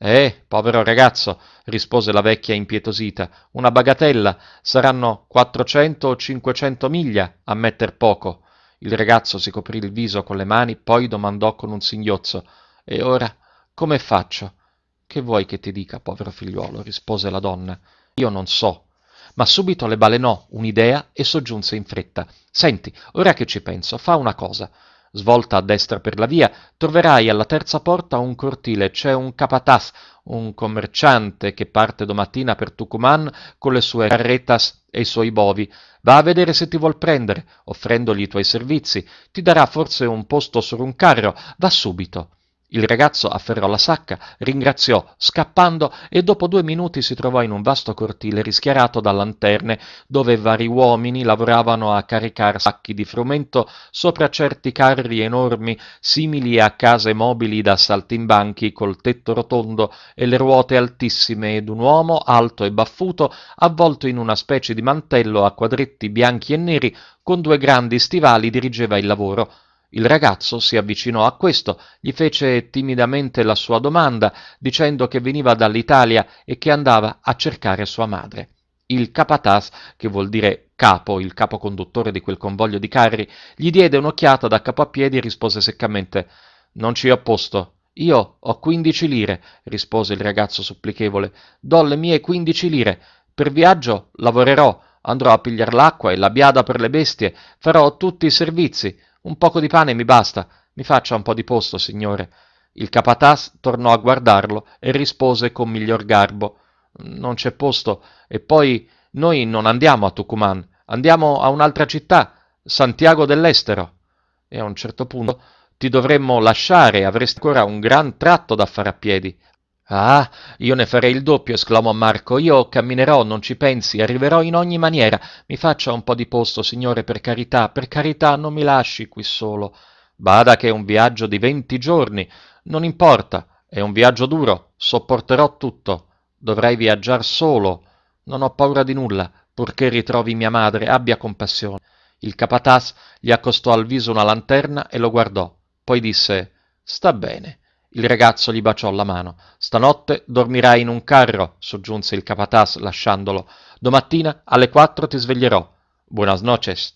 Povero ragazzo, rispose la vecchia impietosita, una bagatella, saranno 400 o 500 miglia, a metter poco. Il ragazzo si coprì il viso con le mani, poi domandò con un singhiozzo, e ora come faccio? Che vuoi che ti dica, povero figliuolo? Rispose la donna. Io non so. Ma subito le balenò un'idea e soggiunse in fretta. Senti, ora che ci penso, fa una cosa. Svolta a destra per la via, troverai alla terza porta un cortile, c'è un capataz, un commerciante che parte domattina per Tucuman con le sue carretas e i suoi bovi. Va a vedere se ti vuol prendere, offrendogli i tuoi servizi. Ti darà forse un posto su un carro. Va subito. Il ragazzo afferrò la sacca, ringraziò, scappando, e dopo 2 minuti si trovò in un vasto cortile rischiarato da lanterne, dove vari uomini lavoravano a caricar sacchi di frumento sopra certi carri enormi, simili a case mobili da saltimbanchi, col tetto rotondo e le ruote altissime, ed un uomo, alto e baffuto, avvolto in una specie di mantello a quadretti bianchi e neri, con 2 grandi stivali, dirigeva il lavoro. Il ragazzo si avvicinò a questo, gli fece timidamente la sua domanda, dicendo che veniva dall'Italia e che andava a cercare sua madre. Il capataz, che vuol dire capo, il capoconduttore di quel convoglio di carri, gli diede un'occhiata da capo a piedi e rispose seccamente «Non ci ho posto». «Io ho 15 lire», rispose il ragazzo supplichevole. «Do le mie 15 lire. Per viaggio lavorerò, andrò a pigliar l'acqua e la biada per le bestie, farò tutti i servizi. Un poco di pane mi basta. Mi faccia un po' di posto, signore». Il capataz tornò a guardarlo e rispose con miglior garbo «Non c'è posto, e poi noi non andiamo a Tucuman, andiamo a un'altra città, Santiago dell'Estero, e a un certo punto ti dovremmo lasciare, avresti ancora un gran tratto da fare a piedi». «Ah, io ne farei il doppio», esclamò Marco. «Io camminerò, non ci pensi, arriverò in ogni maniera. Mi faccia un po' di posto, signore, per carità, non mi lasci qui solo». «Bada che è un viaggio di 20 giorni. Non importa, è un viaggio duro, sopporterò tutto. Dovrai viaggiar solo. Non ho paura di nulla, purché ritrovi mia madre, abbia compassione». Il capataz gli accostò al viso una lanterna e lo guardò. Poi disse «Sta bene». Il ragazzo gli baciò la mano. «Stanotte dormirai in un carro», soggiunse il capataz lasciandolo. «Domattina alle 4 ti sveglierò. Buenas noches».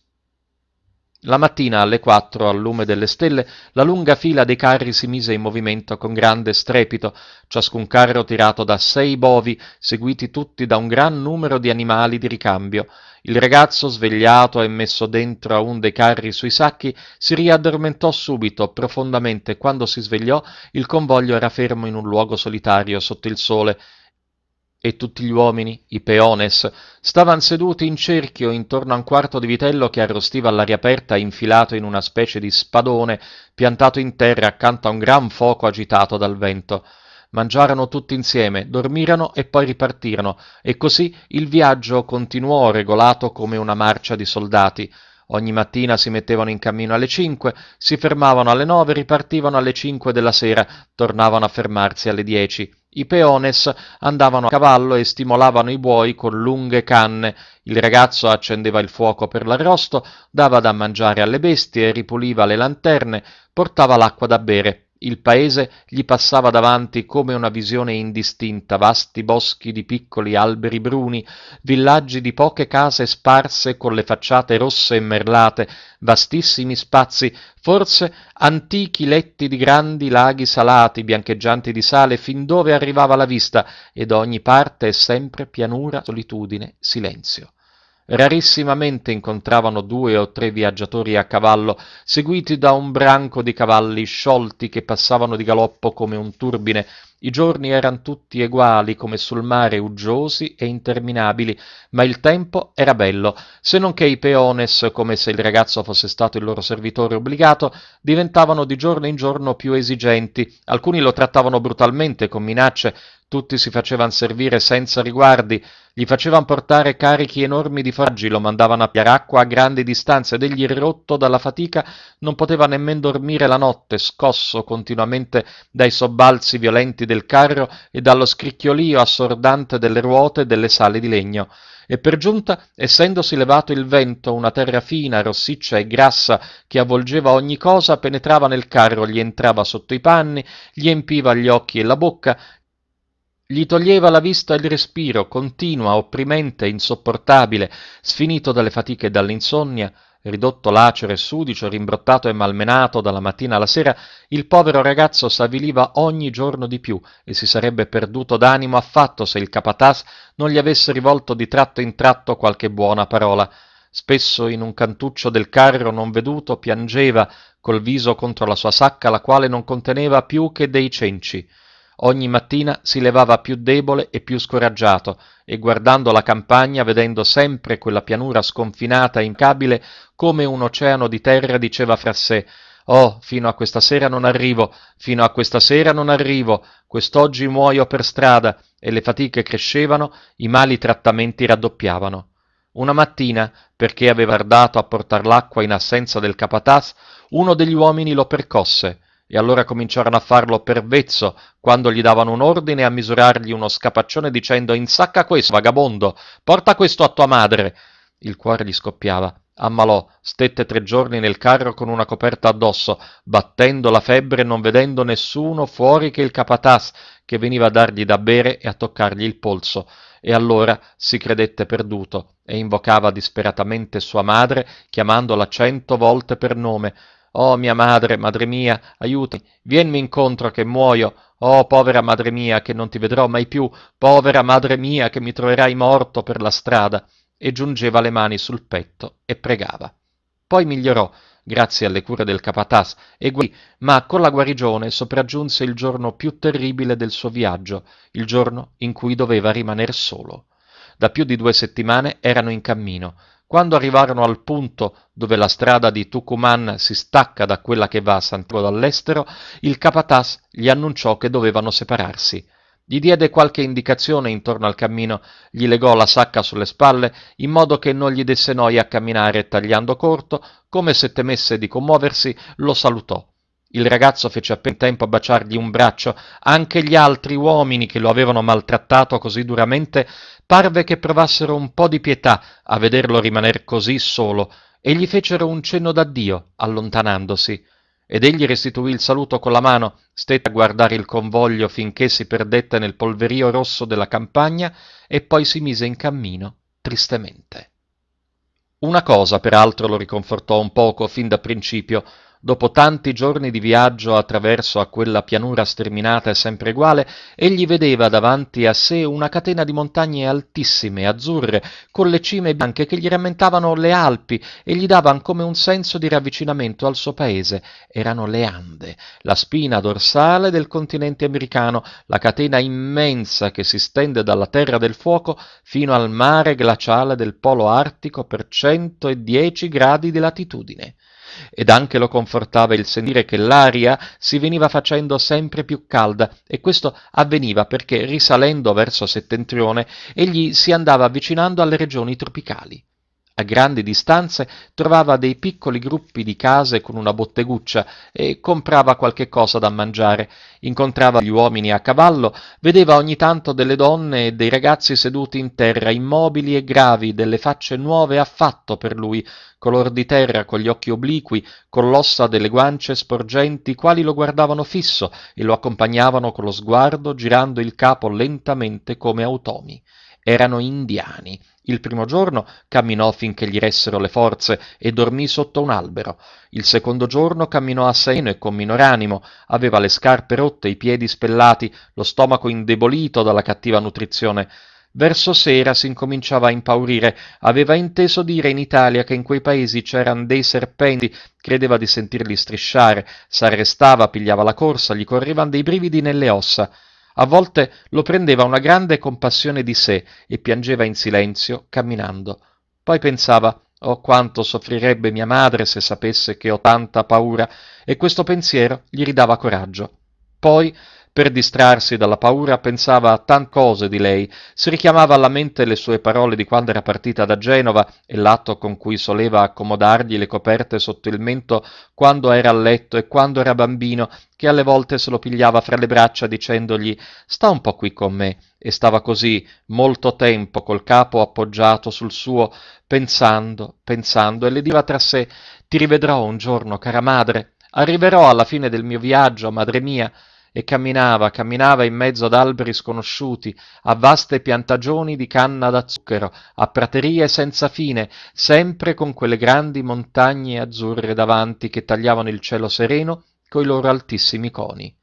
La mattina alle 4, al lume delle stelle, la lunga fila dei carri si mise in movimento con grande strepito, ciascun carro tirato da 6 bovi, seguiti tutti da un gran numero di animali di ricambio. Il ragazzo, svegliato e messo dentro a un dei carri sui sacchi, si riaddormentò subito, profondamente, e quando si svegliò il convoglio era fermo in un luogo solitario sotto il sole, e tutti gli uomini, i peones, stavano seduti in cerchio intorno a un quarto di vitello che arrostiva all'aria aperta, infilato in una specie di spadone piantato in terra accanto a un gran fuoco agitato dal vento. Mangiarono tutti insieme, dormirono e poi ripartirono, e così il viaggio continuò regolato come una marcia di soldati. Ogni mattina si mettevano in cammino alle 5, si fermavano alle 9, ripartivano alle 5 della sera, tornavano a fermarsi alle 10. I peones andavano a cavallo e stimolavano i buoi con lunghe canne. Il ragazzo accendeva il fuoco per l'arrosto, dava da mangiare alle bestie, ripuliva le lanterne, portava l'acqua da bere. Il paese gli passava davanti come una visione indistinta, vasti boschi di piccoli alberi bruni, villaggi di poche case sparse con le facciate rosse e merlate, vastissimi spazi, forse antichi letti di grandi laghi salati, biancheggianti di sale, fin dove arrivava la vista, e da ogni parte sempre pianura, solitudine, silenzio. Rarissimamente incontravano 2 o 3 viaggiatori a cavallo, seguiti da un branco di cavalli sciolti che passavano di galoppo come un turbine. I giorni erano tutti eguali, come sul mare, uggiosi e interminabili, ma il tempo era bello, se non che i peones, come se il ragazzo fosse stato il loro servitore obbligato, diventavano di giorno in giorno più esigenti. Alcuni lo trattavano brutalmente, con minacce, tutti si facevano servire senza riguardi, gli facevano portare carichi enormi di foraggi, lo mandavano a pigliare acqua a grandi distanze ed egli, rotto dalla fatica, non poteva nemmeno dormire la notte, scosso continuamente dai sobbalzi violenti del carro e dallo scricchiolio assordante delle ruote e delle sale di legno. E per giunta, essendosi levato il vento, una terra fina, rossiccia e grassa che avvolgeva ogni cosa, penetrava nel carro, gli entrava sotto i panni, gli empiva gli occhi e la bocca, gli toglieva la vista e il respiro, continua, opprimente, insopportabile, sfinito dalle fatiche e dall'insonnia, ridotto lacero e sudicio, rimbrottato e malmenato dalla mattina alla sera, il povero ragazzo s'avviliva ogni giorno di più e si sarebbe perduto d'animo affatto se il capataz non gli avesse rivolto di tratto in tratto qualche buona parola. Spesso in un cantuccio del carro non veduto piangeva col viso contro la sua sacca, la quale non conteneva più che dei cenci. Ogni mattina si levava più debole e più scoraggiato, e guardando la campagna, vedendo sempre quella pianura sconfinata e implacabile come un oceano di terra, diceva fra sé: «Oh, fino a questa sera non arrivo, fino a questa sera non arrivo, quest'oggi muoio per strada», e le fatiche crescevano, i mali trattamenti raddoppiavano. Una mattina, perché aveva tardato a portar l'acqua in assenza del capataz, uno degli uomini lo percosse, e allora cominciarono a farlo per vezzo, quando gli davano un ordine, a misurargli uno scapaccione dicendo: «Insacca questo, vagabondo, porta questo a tua madre». Il cuore gli scoppiava. Ammalò, stette 3 giorni nel carro con una coperta addosso, battendo la febbre e non vedendo nessuno fuori che il capataz, che veniva a dargli da bere e a toccargli il polso. E allora si credette perduto e invocava disperatamente sua madre, chiamandola 100 volte per nome. «Oh, mia madre, madre mia, aiutami, vienmi incontro che muoio. Oh, povera madre mia, che non ti vedrò mai più, povera madre mia, che mi troverai morto per la strada», e giungeva le mani sul petto e pregava. Poi migliorò, grazie alle cure del capataz, e guarì, ma con la guarigione sopraggiunse il giorno più terribile del suo viaggio, il giorno in cui doveva rimaner solo. Da più di 2 settimane erano in cammino. Quando arrivarono al punto dove la strada di Tucumán si stacca da quella che va a Santiago dall'Estero, il capataz gli annunciò che dovevano separarsi. Gli diede qualche indicazione intorno al cammino, gli legò la sacca sulle spalle in modo che non gli desse noia a camminare, e tagliando corto, come se temesse di commuoversi, lo salutò. Il ragazzo fece appena tempo a baciargli un braccio. Anche gli altri uomini che lo avevano maltrattato così duramente parve che provassero un po' di pietà a vederlo rimaner così solo, e gli fecero un cenno d'addio, allontanandosi. Ed egli restituì il saluto con la mano, stette a guardare il convoglio finché si perdette nel polverio rosso della campagna, e poi si mise in cammino, tristemente. Una cosa, peraltro, lo riconfortò un poco fin da principio. Dopo tanti giorni di viaggio attraverso a quella pianura sterminata e sempre uguale, egli vedeva davanti a sé una catena di montagne altissime, azzurre, con le cime bianche che gli rammentavano le Alpi e gli davano come un senso di ravvicinamento al suo paese. Erano le Ande, la spina dorsale del continente americano, la catena immensa che si stende dalla Terra del Fuoco fino al mare glaciale del polo artico per 110 gradi di latitudine. Ed anche lo confortava il sentire che l'aria si veniva facendo sempre più calda, e questo avveniva perché, risalendo verso settentrione, egli si andava avvicinando alle regioni tropicali. A grandi distanze trovava dei piccoli gruppi di case con una botteguccia e comprava qualche cosa da mangiare, incontrava gli uomini a cavallo, vedeva ogni tanto delle donne e dei ragazzi seduti in terra, immobili e gravi, delle facce nuove affatto per lui, color di terra, con gli occhi obliqui, con l'ossa delle guance sporgenti, quali lo guardavano fisso e lo accompagnavano con lo sguardo, girando il capo lentamente come automi. Erano indiani. Il primo giorno camminò finché gli ressero le forze e dormì sotto un albero. Il secondo giorno camminò a seno e con minor animo, aveva le scarpe rotte, i piedi spellati, lo stomaco indebolito dalla cattiva nutrizione. Verso sera si incominciava a impaurire, aveva inteso dire in Italia che in quei paesi c'eran dei serpenti, credeva di sentirli strisciare, s'arrestava, pigliava la corsa, gli correvan dei brividi nelle ossa. A volte lo prendeva una grande compassione di sé e piangeva in silenzio, camminando. Poi pensava: «Oh, quanto soffrirebbe mia madre se sapesse che ho tanta paura», e questo pensiero gli ridava coraggio. Poi Per distrarsi dalla paura pensava a tante cose di lei, si richiamava alla mente le sue parole di quando era partita da Genova e l'atto con cui soleva accomodargli le coperte sotto il mento quando era a letto e quando era bambino, che alle volte se lo pigliava fra le braccia dicendogli «Sta un po' qui con me», e stava così molto tempo col capo appoggiato sul suo, pensando, pensando, e le diceva tra sé «Ti rivedrò un giorno, cara madre, arriverò alla fine del mio viaggio, madre mia», e camminava, camminava in mezzo ad alberi sconosciuti, a vaste piantagioni di canna da zucchero, a praterie senza fine, sempre con quelle grandi montagne azzurre davanti che tagliavano il cielo sereno coi loro altissimi coni.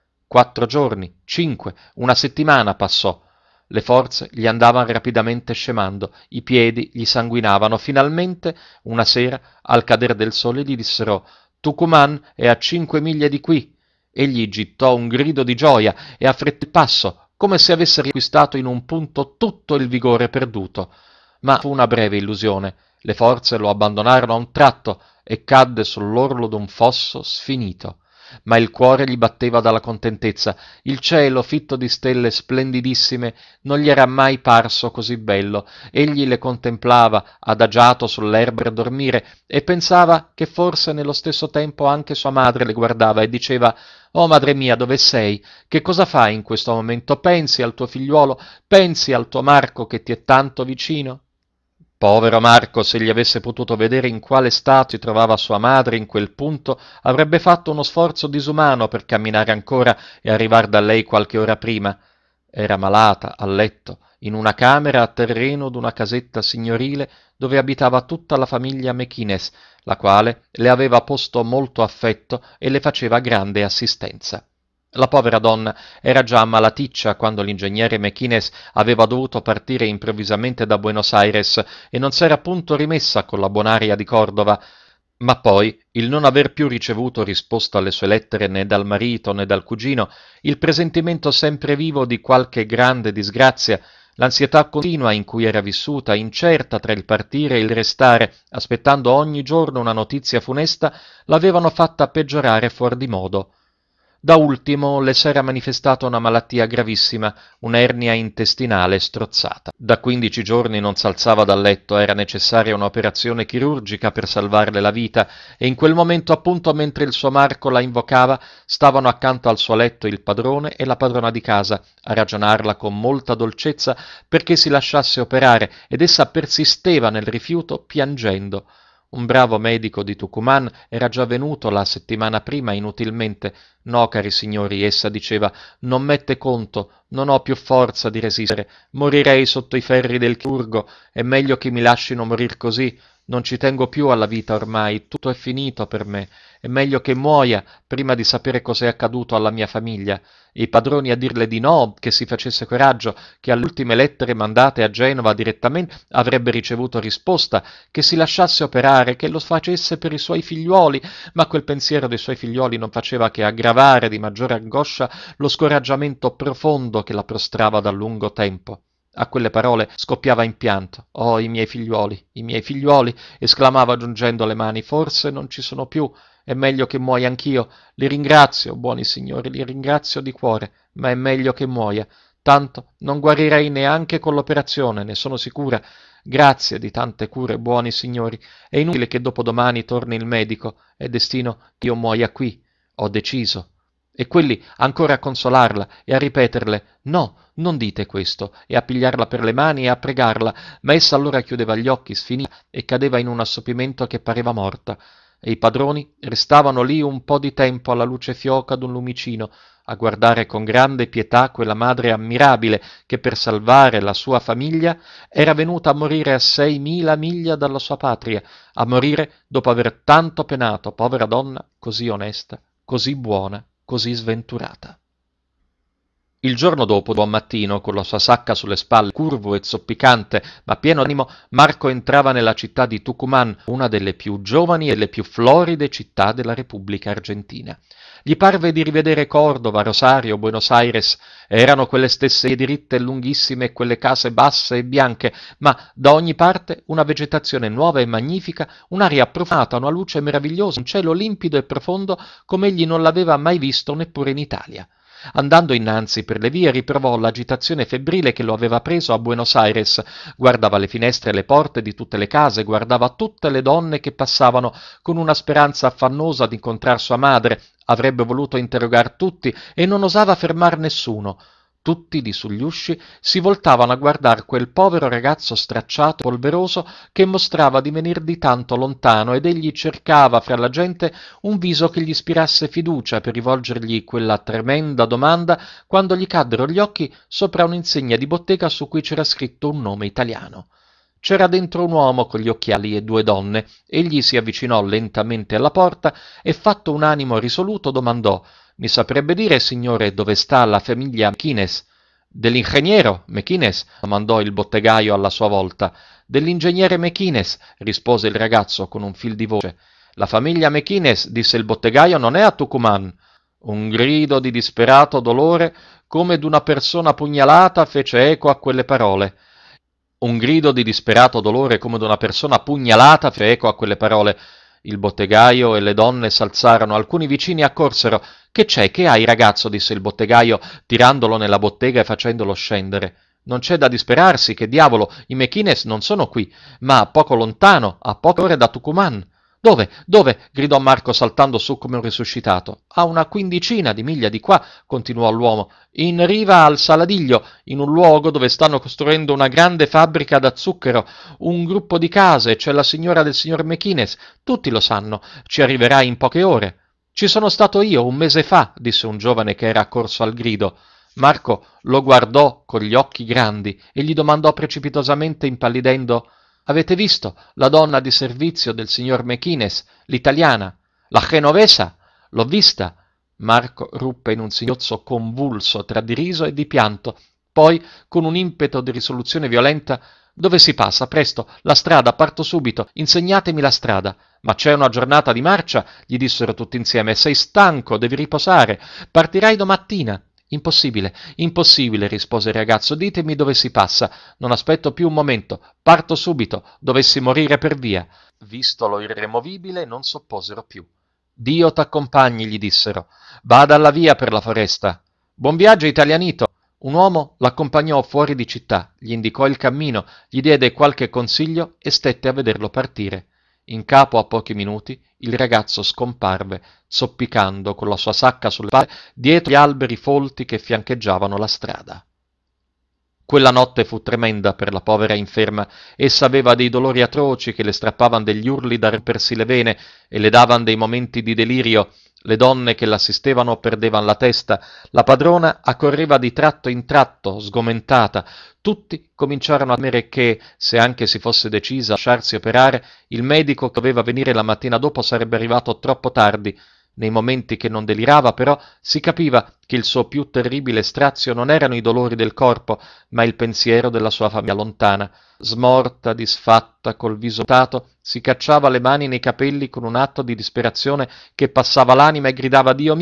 4 giorni, 5, una settimana passò. Le forze gli andavano rapidamente scemando, i piedi gli sanguinavano. Finalmente, una sera, al cader del sole, gli dissero «Tucuman è a 5 miglia di qui». Egli gittò un grido di gioia e affrettò il passo, come se avesse riacquistato in un punto tutto il vigore perduto. Ma fu una breve illusione. Le forze lo abbandonarono a un tratto e cadde sull'orlo d'un fosso sfinito. Ma il cuore gli batteva dalla contentezza. Il cielo, fitto di stelle splendidissime, non gli era mai parso così bello. Egli le contemplava, adagiato sull'erba per dormire, e pensava che forse nello stesso tempo anche sua madre le guardava e diceva «Oh madre mia, dove sei? Che cosa fai in questo momento? Pensi al tuo figliuolo? Pensi al tuo Marco che ti è tanto vicino?» Povero Marco, se gli avesse potuto vedere in quale stato si trovava sua madre in quel punto, avrebbe fatto uno sforzo disumano per camminare ancora e arrivare da lei qualche ora prima. Era malata, a letto, in una camera a terreno d'una casetta signorile dove abitava tutta la famiglia Mequinez, la quale le aveva posto molto affetto e le faceva grande assistenza. La povera donna era già ammalaticcia quando l'ingegnere Mequinez aveva dovuto partire improvvisamente da Buenos Aires e non s'era appunto rimessa con la buon'aria di Cordova, ma poi il non aver più ricevuto risposta alle sue lettere né dal marito né dal cugino, il presentimento sempre vivo di qualche grande disgrazia, l'ansietà continua in cui era vissuta, incerta tra il partire e il restare, aspettando ogni giorno una notizia funesta, l'avevano fatta peggiorare fuor di modo. Da ultimo le s'era manifestata una malattia gravissima, un'ernia intestinale strozzata. Da 15 giorni non s'alzava dal letto, era necessaria un'operazione chirurgica per salvarle la vita, e in quel momento appunto mentre il suo Marco la invocava, stavano accanto al suo letto il padrone e la padrona di casa, a ragionarla con molta dolcezza perché si lasciasse operare, ed essa persisteva nel rifiuto piangendo. Un bravo medico di Tucuman era già venuto la settimana prima inutilmente. No, cari signori, essa diceva, non mette conto, non ho più forza di resistere, morirei sotto i ferri del chirurgo, è meglio che mi lascino morir così, non ci tengo più alla vita ormai, tutto è finito per me, è meglio che muoia prima di sapere cos'è accaduto alla mia famiglia. E i padroni a dirle di no, che si facesse coraggio, che alle ultime lettere mandate a Genova direttamente avrebbe ricevuto risposta, che si lasciasse operare, che lo facesse per i suoi figliuoli, ma quel pensiero dei suoi figliuoli non faceva che aggravare di maggiore angoscia lo scoraggiamento profondo che la prostrava da lungo tempo. A quelle parole scoppiava in pianto. «Oh, i miei figliuoli!» esclamava giungendo le mani. «Forse non ci sono più, è meglio che muoia anch'io. Li ringrazio, buoni signori, li ringrazio di cuore, ma è meglio che muoia. Tanto non guarirei neanche con l'operazione, ne sono sicura. Grazie di tante cure, buoni signori. È inutile che dopodomani torni il medico, è destino che io muoia qui. Ho deciso». E quelli ancora a consolarla e a ripeterle «No, non dite questo», e a pigliarla per le mani e a pregarla, ma essa allora chiudeva gli occhi, sfinita, e cadeva in un assopimento che pareva morta. E i padroni restavano lì un po' di tempo alla luce fioca d'un lumicino, a guardare con grande pietà quella madre ammirabile che per salvare la sua famiglia era venuta a morire a 6.000 miglia dalla sua patria, a morire dopo aver tanto penato, povera donna, così onesta, così buona, così sventurata. Il giorno dopo, buon mattino, con la sua sacca sulle spalle, curvo e zoppicante, ma pieno d'animo, Marco entrava nella città di Tucumán, una delle più giovani e le più floride città della Repubblica Argentina. Gli parve di rivedere Cordova, Rosario, Buenos Aires. Erano quelle stesse vie diritte e lunghissime e quelle case basse e bianche, ma da ogni parte una vegetazione nuova e magnifica, un'aria profumata, una luce meravigliosa, un cielo limpido e profondo come egli non l'aveva mai visto neppure in Italia. Andando innanzi per le vie riprovò l'agitazione febbrile che lo aveva preso a Buenos Aires, guardava le finestre e le porte di tutte le case, guardava tutte le donne che passavano con una speranza affannosa di incontrar sua madre, avrebbe voluto interrogar tutti e non osava fermar nessuno. Tutti di sugli usci si voltavano a guardar quel povero ragazzo stracciato e polveroso che mostrava di venir di tanto lontano ed egli cercava fra la gente un viso che gli ispirasse fiducia per rivolgergli quella tremenda domanda quando gli caddero gli occhi sopra un'insegna di bottega su cui c'era scritto un nome italiano. C'era dentro un uomo con gli occhiali e due donne. Egli si avvicinò lentamente alla porta e, fatto un animo risoluto, domandò: «Mi saprebbe dire, signore, dove sta la famiglia Mequinez?» «Dell'ingegnero Mequinez», domandò il bottegaio alla sua volta. «Dell'ingegnere Mequinez», rispose il ragazzo con un fil di voce. «La famiglia Mequinez», disse il bottegaio, «non è a Tucumán». Un grido di disperato dolore, come d'una persona pugnalata, fece eco a quelle parole. Un grido di disperato dolore come d'una persona pugnalata fece eco a quelle parole. Il bottegaio e le donne s'alzarono, alcuni vicini accorsero. «Che c'è? Che hai, ragazzo?» disse il bottegaio, tirandolo nella bottega e facendolo scendere. «Non c'è da disperarsi, che diavolo, i Mequinez non sono qui, ma poco lontano, a poche ore da Tucumán». «Dove? Dove?» gridò Marco saltando su come un risuscitato. «A una quindicina di miglia di qua», continuò l'uomo, «in riva al Saladiglio, in un luogo dove stanno costruendo una grande fabbrica da zucchero, un gruppo di case, c'è la signora del signor Mequinez, tutti lo sanno, ci arriverai in poche ore». «Ci sono stato io un mese fa», disse un giovane che era accorso al grido. Marco lo guardò con gli occhi grandi e gli domandò precipitosamente, impallidendo: «Avete visto la donna di servizio del signor Mequinez, l'italiana, la genovesa? L'ho vista». Marco ruppe in un singhiozzo convulso tra di riso e di pianto. Poi, con un impeto di risoluzione violenta: «Dove si passa? Presto, la strada, parto subito, insegnatemi la strada». «Ma c'è una giornata di marcia», gli dissero tutti insieme. «Sei stanco, devi riposare, partirai domattina». «Impossibile, impossibile», rispose il ragazzo, «ditemi dove si passa, non aspetto più un momento, parto subito, dovessi morire per via». Vistolo irremovibile, non s'opposero più. «Dio t'accompagni», gli dissero, «vada alla via per la foresta». «Buon viaggio, italianito». Un uomo l'accompagnò fuori di città, gli indicò il cammino, gli diede qualche consiglio e stette a vederlo partire. In capo a pochi minuti il ragazzo scomparve, zoppicando con la sua sacca sulle spalle dietro gli alberi folti che fiancheggiavano la strada. Quella notte fu tremenda per la povera inferma. Essa aveva dei dolori atroci che le strappavan degli urli da rompersi le vene e le davan dei momenti di delirio. Le donne che l'assistevano perdevan la testa, la padrona accorreva di tratto in tratto, sgomentata. Tutti cominciarono a temere che, se anche si fosse decisa a lasciarsi operare, il medico che doveva venire la mattina dopo sarebbe arrivato troppo tardi. Nei momenti che non delirava, però, si capiva che il suo più terribile strazio non erano i dolori del corpo, ma il pensiero della sua famiglia lontana. Smorta, disfatta, col viso mutato, si cacciava le mani nei capelli con un atto di disperazione che passava l'anima e gridava: Dio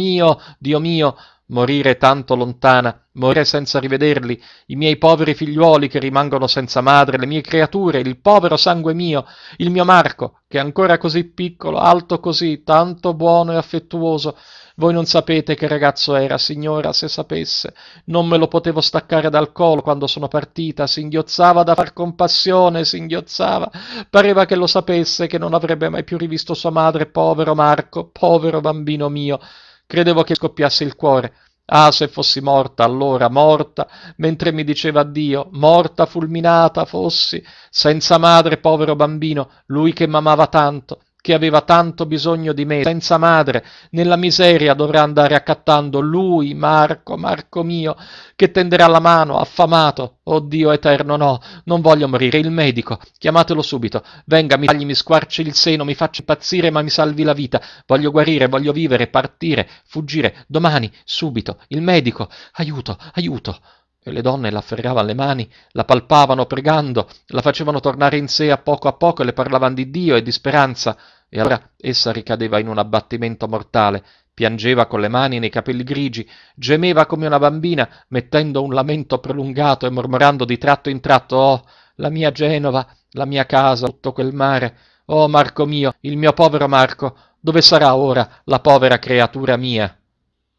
mio, morire tanto lontana, morire senza rivederli, i miei poveri figliuoli che rimangono senza madre, le mie creature, il povero sangue mio, il mio Marco, che è ancora così piccolo, alto così, tanto buono e affettuoso. Voi non sapete che ragazzo era, signora, se sapesse. Non me lo potevo staccare dal collo quando sono partita, singhiozzava da far compassione, singhiozzava. Pareva che lo sapesse, che non avrebbe mai più rivisto sua madre, povero Marco, povero bambino mio. Credevo che scoppiasse il cuore. Ah, se fossi morta allora, morta, mentre mi diceva addio, morta fulminata fossi, senza madre, povero bambino, lui che m'amava tanto, che aveva tanto bisogno di me, senza madre, nella miseria dovrà andare accattando lui, Marco, Marco mio, che tenderà la mano, affamato. Oh Dio eterno, no, non voglio morire, il medico, chiamatelo subito, venga, mi tagli, mi squarci il seno, mi faccia impazzire, ma mi salvi la vita, voglio guarire, voglio vivere, partire, fuggire, domani, subito, il medico, aiuto, aiuto. E le donne la afferravano le mani, la palpavano pregando, la facevano tornare in sé a poco e le parlavano di Dio e di speranza, e allora essa ricadeva in un abbattimento mortale, piangeva con le mani nei capelli grigi, gemeva come una bambina, mettendo un lamento prolungato e mormorando di tratto in tratto: «Oh, la mia Genova, la mia casa, tutto quel mare, oh Marco mio, il mio povero Marco, dove sarà ora la povera creatura mia?»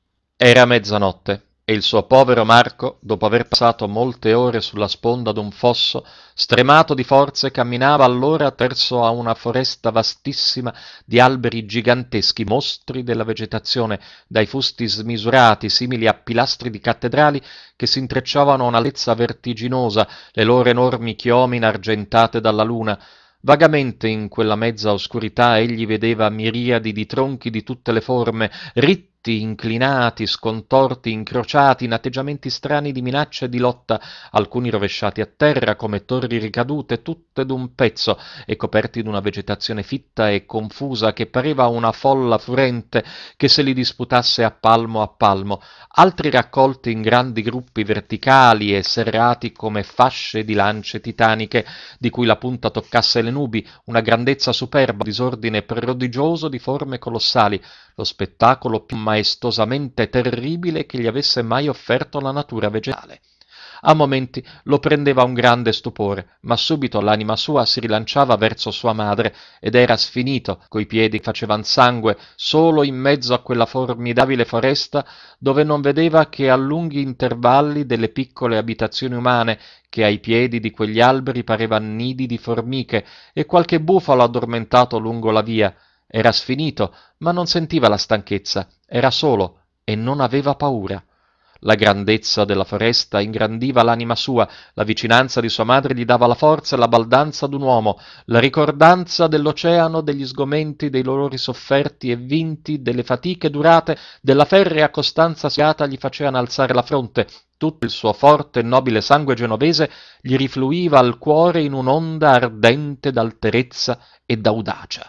Era mezzanotte e il suo povero Marco, dopo aver passato molte ore sulla sponda d'un fosso, stremato di forze, camminava allora verso a una foresta vastissima di alberi giganteschi, mostri della vegetazione, dai fusti smisurati, simili a pilastri di cattedrali, che si intrecciavano a un'altezza vertiginosa, le loro enormi chiomine argentate dalla luna. Vagamente in quella mezza oscurità egli vedeva miriadi di tronchi di tutte le forme, ritti, inclinati, scontorti, incrociati in atteggiamenti strani di minaccia e di lotta, alcuni rovesciati a terra come torri ricadute, tutte d'un pezzo e coperti d'una vegetazione fitta e confusa che pareva una folla furente che se li disputasse a palmo, altri raccolti in grandi gruppi verticali e serrati come fasce di lance titaniche di cui la punta toccasse le nubi, una grandezza superba, un disordine prodigioso di forme colossali, lo spettacolo più maestosamente terribile che gli avesse mai offerto la natura vegetale. A momenti lo prendeva un grande stupore, ma subito l'anima sua si rilanciava verso sua madre ed era sfinito, coi piedi che facevan sangue, solo in mezzo a quella formidabile foresta dove non vedeva che a lunghi intervalli delle piccole abitazioni umane che ai piedi di quegli alberi parevan nidi di formiche e qualche bufalo addormentato lungo la via. Era sfinito, ma non sentiva la stanchezza, era solo e non aveva paura. La grandezza della foresta ingrandiva l'anima sua, la vicinanza di sua madre gli dava la forza e la baldanza d'un uomo, la ricordanza dell'oceano, degli sgomenti, dei dolori sofferti e vinti, delle fatiche durate, della ferrea costanza spiata gli facevano alzare la fronte. Tutto il suo forte e nobile sangue genovese gli rifluiva al cuore in un'onda ardente d'alterezza e d'audacia.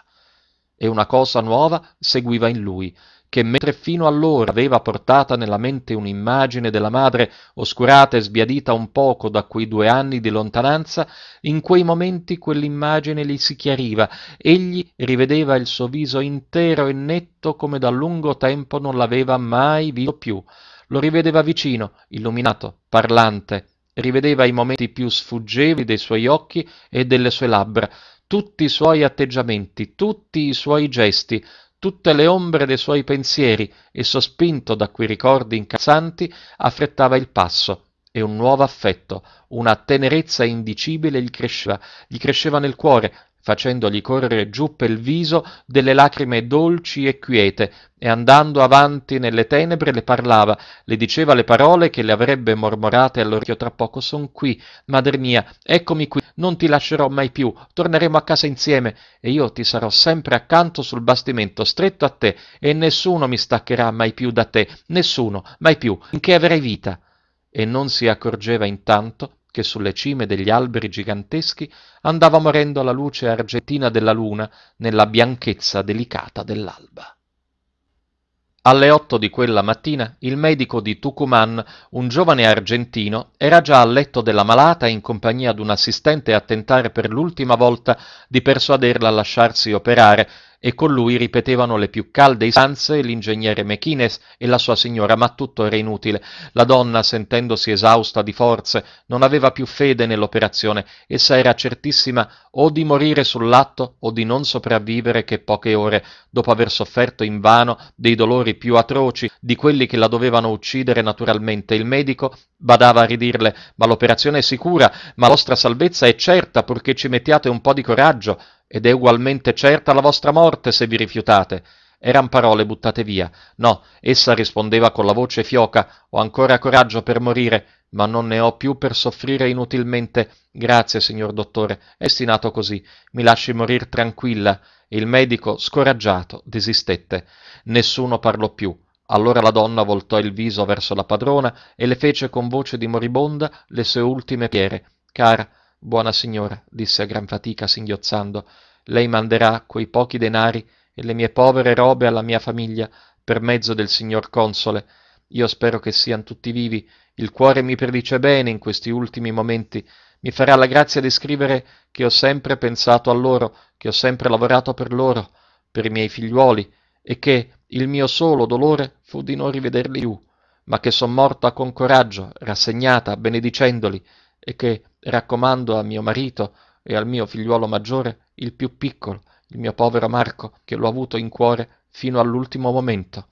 E una cosa nuova seguiva in lui, che mentre fino allora aveva portata nella mente un'immagine della madre oscurata e sbiadita un poco da quei 2 anni di lontananza, in quei momenti quell'immagine gli si chiariva, egli rivedeva il suo viso intero e netto come da lungo tempo non l'aveva mai visto più. Lo rivedeva vicino, illuminato, parlante, rivedeva i momenti più sfuggevoli dei suoi occhi e delle sue labbra, tutti i suoi atteggiamenti, tutti i suoi gesti, tutte le ombre dei suoi pensieri e sospinto da quei ricordi incalzanti affrettava il passo e un nuovo affetto, una tenerezza indicibile gli cresceva nel cuore, facendogli correre giù pel viso delle lacrime dolci e quiete, e andando avanti nelle tenebre le parlava, le diceva le parole che le avrebbe mormorate all'orecchio tra poco. Son qui, madre mia, eccomi qui, non ti lascerò mai più, torneremo a casa insieme e io ti sarò sempre accanto sul bastimento, stretto a te, e nessuno mi staccherà mai più da te, nessuno, mai più, finché avrai vita. E non si accorgeva intanto che sulle cime degli alberi giganteschi andava morendo la luce argentina della luna nella bianchezza delicata dell'alba. Alle 8 di quella mattina il medico di Tucumán, un giovane argentino, era già al letto della malata in compagnia d'un assistente a tentare per l'ultima volta di persuaderla a lasciarsi operare, e con lui ripetevano le più calde istanze l'ingegnere Mequinez e la sua signora, ma tutto era inutile. La donna, sentendosi esausta di forze, non aveva più fede nell'operazione. Essa era certissima o di morire sull'atto o di non sopravvivere che poche ore, dopo aver sofferto invano dei dolori più atroci di quelli che la dovevano uccidere naturalmente. Il medico badava a ridirle: ma l'operazione è sicura, ma la vostra salvezza è certa purché ci mettiate un po' di coraggio, ed è ugualmente certa la vostra morte se vi rifiutate. Eran parole buttate via. No, essa rispondeva con la voce fioca: ho ancora coraggio per morire, ma non ne ho più per soffrire inutilmente. Grazie, signor dottore, è destinato così. Mi lasci morir tranquilla. E il medico, scoraggiato, desistette. Nessuno parlò più. Allora la donna voltò il viso verso la padrona e le fece con voce di moribonda le sue ultime preghiere. Cara, buona signora, disse a gran fatica singhiozzando, lei manderà quei pochi denari e le mie povere robe alla mia famiglia per mezzo del signor console. Io spero che siano tutti vivi. Il cuore mi predice bene in questi ultimi momenti. Mi farà la grazia di scrivere che ho sempre pensato a loro, che ho sempre lavorato per loro, per i miei figliuoli, e che il mio solo dolore fu di non rivederli più, ma che son morta con coraggio, rassegnata, benedicendoli, e che raccomando a mio marito e al mio figliuolo maggiore, il più piccolo, il mio povero Marco, che l'ho avuto in cuore fino all'ultimo momento.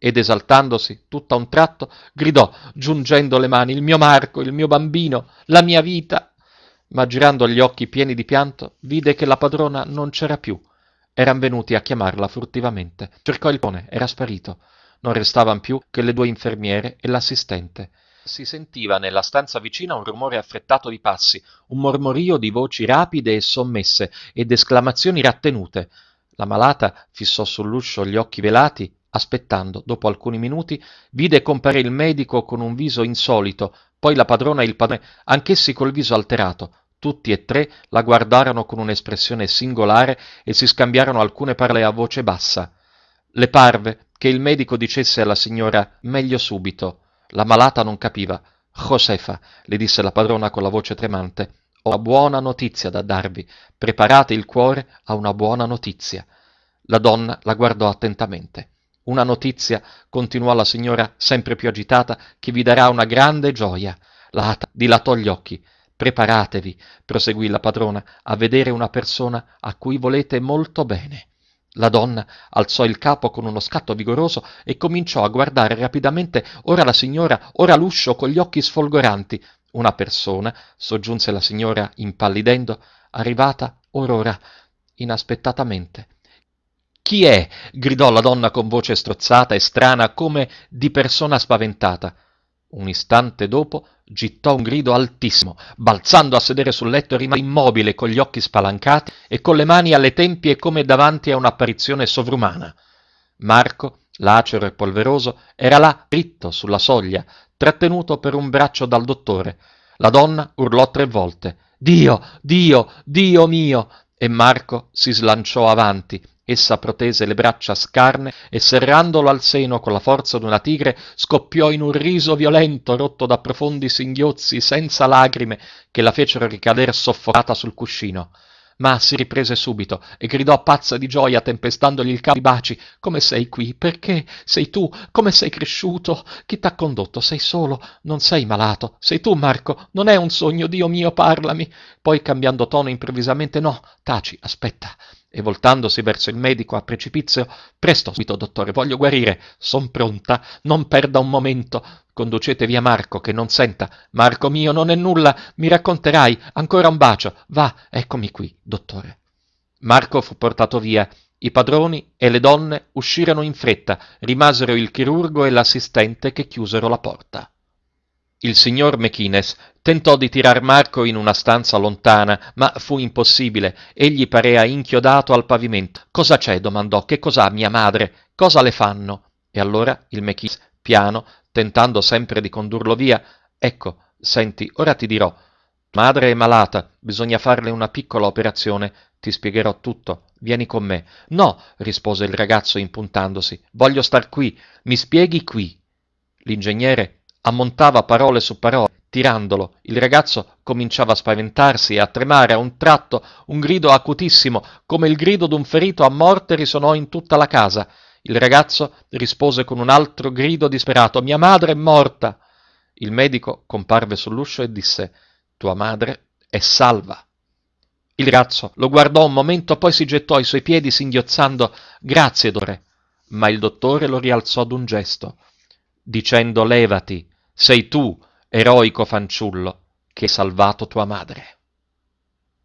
ed esaltandosi tutto a un tratto gridò, giungendo le mani: «Il mio Marco, il mio bambino, la mia vita!» Ma girando gli occhi pieni di pianto, vide che la padrona non c'era più. Eran venuti a chiamarla furtivamente. Cercò il pone, era sparito. Non restavan più che le 2 infermiere e l'assistente. Si sentiva nella stanza vicina un rumore affrettato di passi, un mormorio di voci rapide e sommesse ed esclamazioni rattenute. La malata fissò sull'uscio gli occhi velati, aspettando. Dopo alcuni minuti vide comparire il medico con un viso insolito, poi la padrona e il padrone, anch'essi col viso alterato. Tutti e 3 la guardarono con un'espressione singolare e si scambiarono alcune parole a voce bassa. Le parve che il medico dicesse alla signora: «Meglio subito». La malata non capiva. «Josefa», le disse la padrona con la voce tremante, «ho una buona notizia da darvi. Preparate il cuore a una buona notizia». La donna la guardò attentamente. «Una notizia», continuò la signora sempre più agitata, «che vi darà una grande gioia». La ata dilatò gli occhi. «Preparatevi», proseguì la padrona, «a vedere una persona a cui volete molto bene». La donna alzò il capo con uno scatto vigoroso e cominciò a guardare rapidamente ora la signora, ora l'uscio con gli occhi sfolgoranti. «Una persona», soggiunse la signora impallidendo, «arrivata orora, inaspettatamente». «Chi è?» gridò la donna con voce strozzata e strana come di persona spaventata. Un istante dopo gittò un grido altissimo, balzando a sedere sul letto e rimase immobile con gli occhi spalancati e con le mani alle tempie come davanti a un'apparizione sovrumana. Marco, lacero e polveroso, era là dritto sulla soglia, trattenuto per un braccio dal dottore. La donna urlò 3 volte: «Dio, Dio, Dio mio!» e Marco si slanciò avanti. Essa protese le braccia scarne e, serrandolo al seno con la forza d'una tigre, scoppiò in un riso violento, rotto da profondi singhiozzi senza lagrime che la fecero ricadere soffocata sul cuscino. Ma si riprese subito e gridò pazza di gioia, tempestandogli il capo di baci: «Come sei qui? Perché? Sei tu? Come sei cresciuto? Chi t'ha condotto? Sei solo? Non sei malato? Sei tu, Marco? Non è un sogno? Dio mio, parlami!» Poi, cambiando tono improvvisamente: «No, taci, aspetta!» E voltandosi verso il medico a precipizio: «Presto, subito, dottore, voglio guarire, son pronta, non perda un momento, conducete via Marco, che non senta. Marco mio, non è nulla, mi racconterai, ancora un bacio, va, eccomi qui, dottore». Marco fu portato via, i padroni e le donne uscirono in fretta, rimasero il chirurgo e l'assistente che chiusero la porta. Il signor Mequinez tentò di tirar Marco in una stanza lontana, ma fu impossibile. Egli parea inchiodato al pavimento. «Cosa c'è?» domandò. «Che cos'ha mia madre? Cosa le fanno?» E allora il Mequinez, piano, tentando sempre di condurlo via: «Ecco, senti, ora ti dirò. Tua madre è malata, bisogna farle una piccola operazione. Ti spiegherò tutto. Vieni con me». «No», rispose il ragazzo impuntandosi, «voglio star qui. Mi spieghi qui». L'ingegnere ammontava parole su parole, tirandolo. Il ragazzo cominciava a spaventarsi e a tremare. A un tratto un grido acutissimo, come il grido d'un ferito a morte, risonò in tutta la casa. Il ragazzo rispose con un altro grido disperato: «Mia madre è morta!» Il medico comparve sull'uscio e disse: «Tua madre è salva». Il ragazzo lo guardò un momento, poi si gettò ai suoi piedi singhiozzando: «Grazie, dottore». Ma il dottore lo rialzò d'un gesto, dicendo: «Levati, sei tu, eroico fanciullo, che hai salvato tua madre».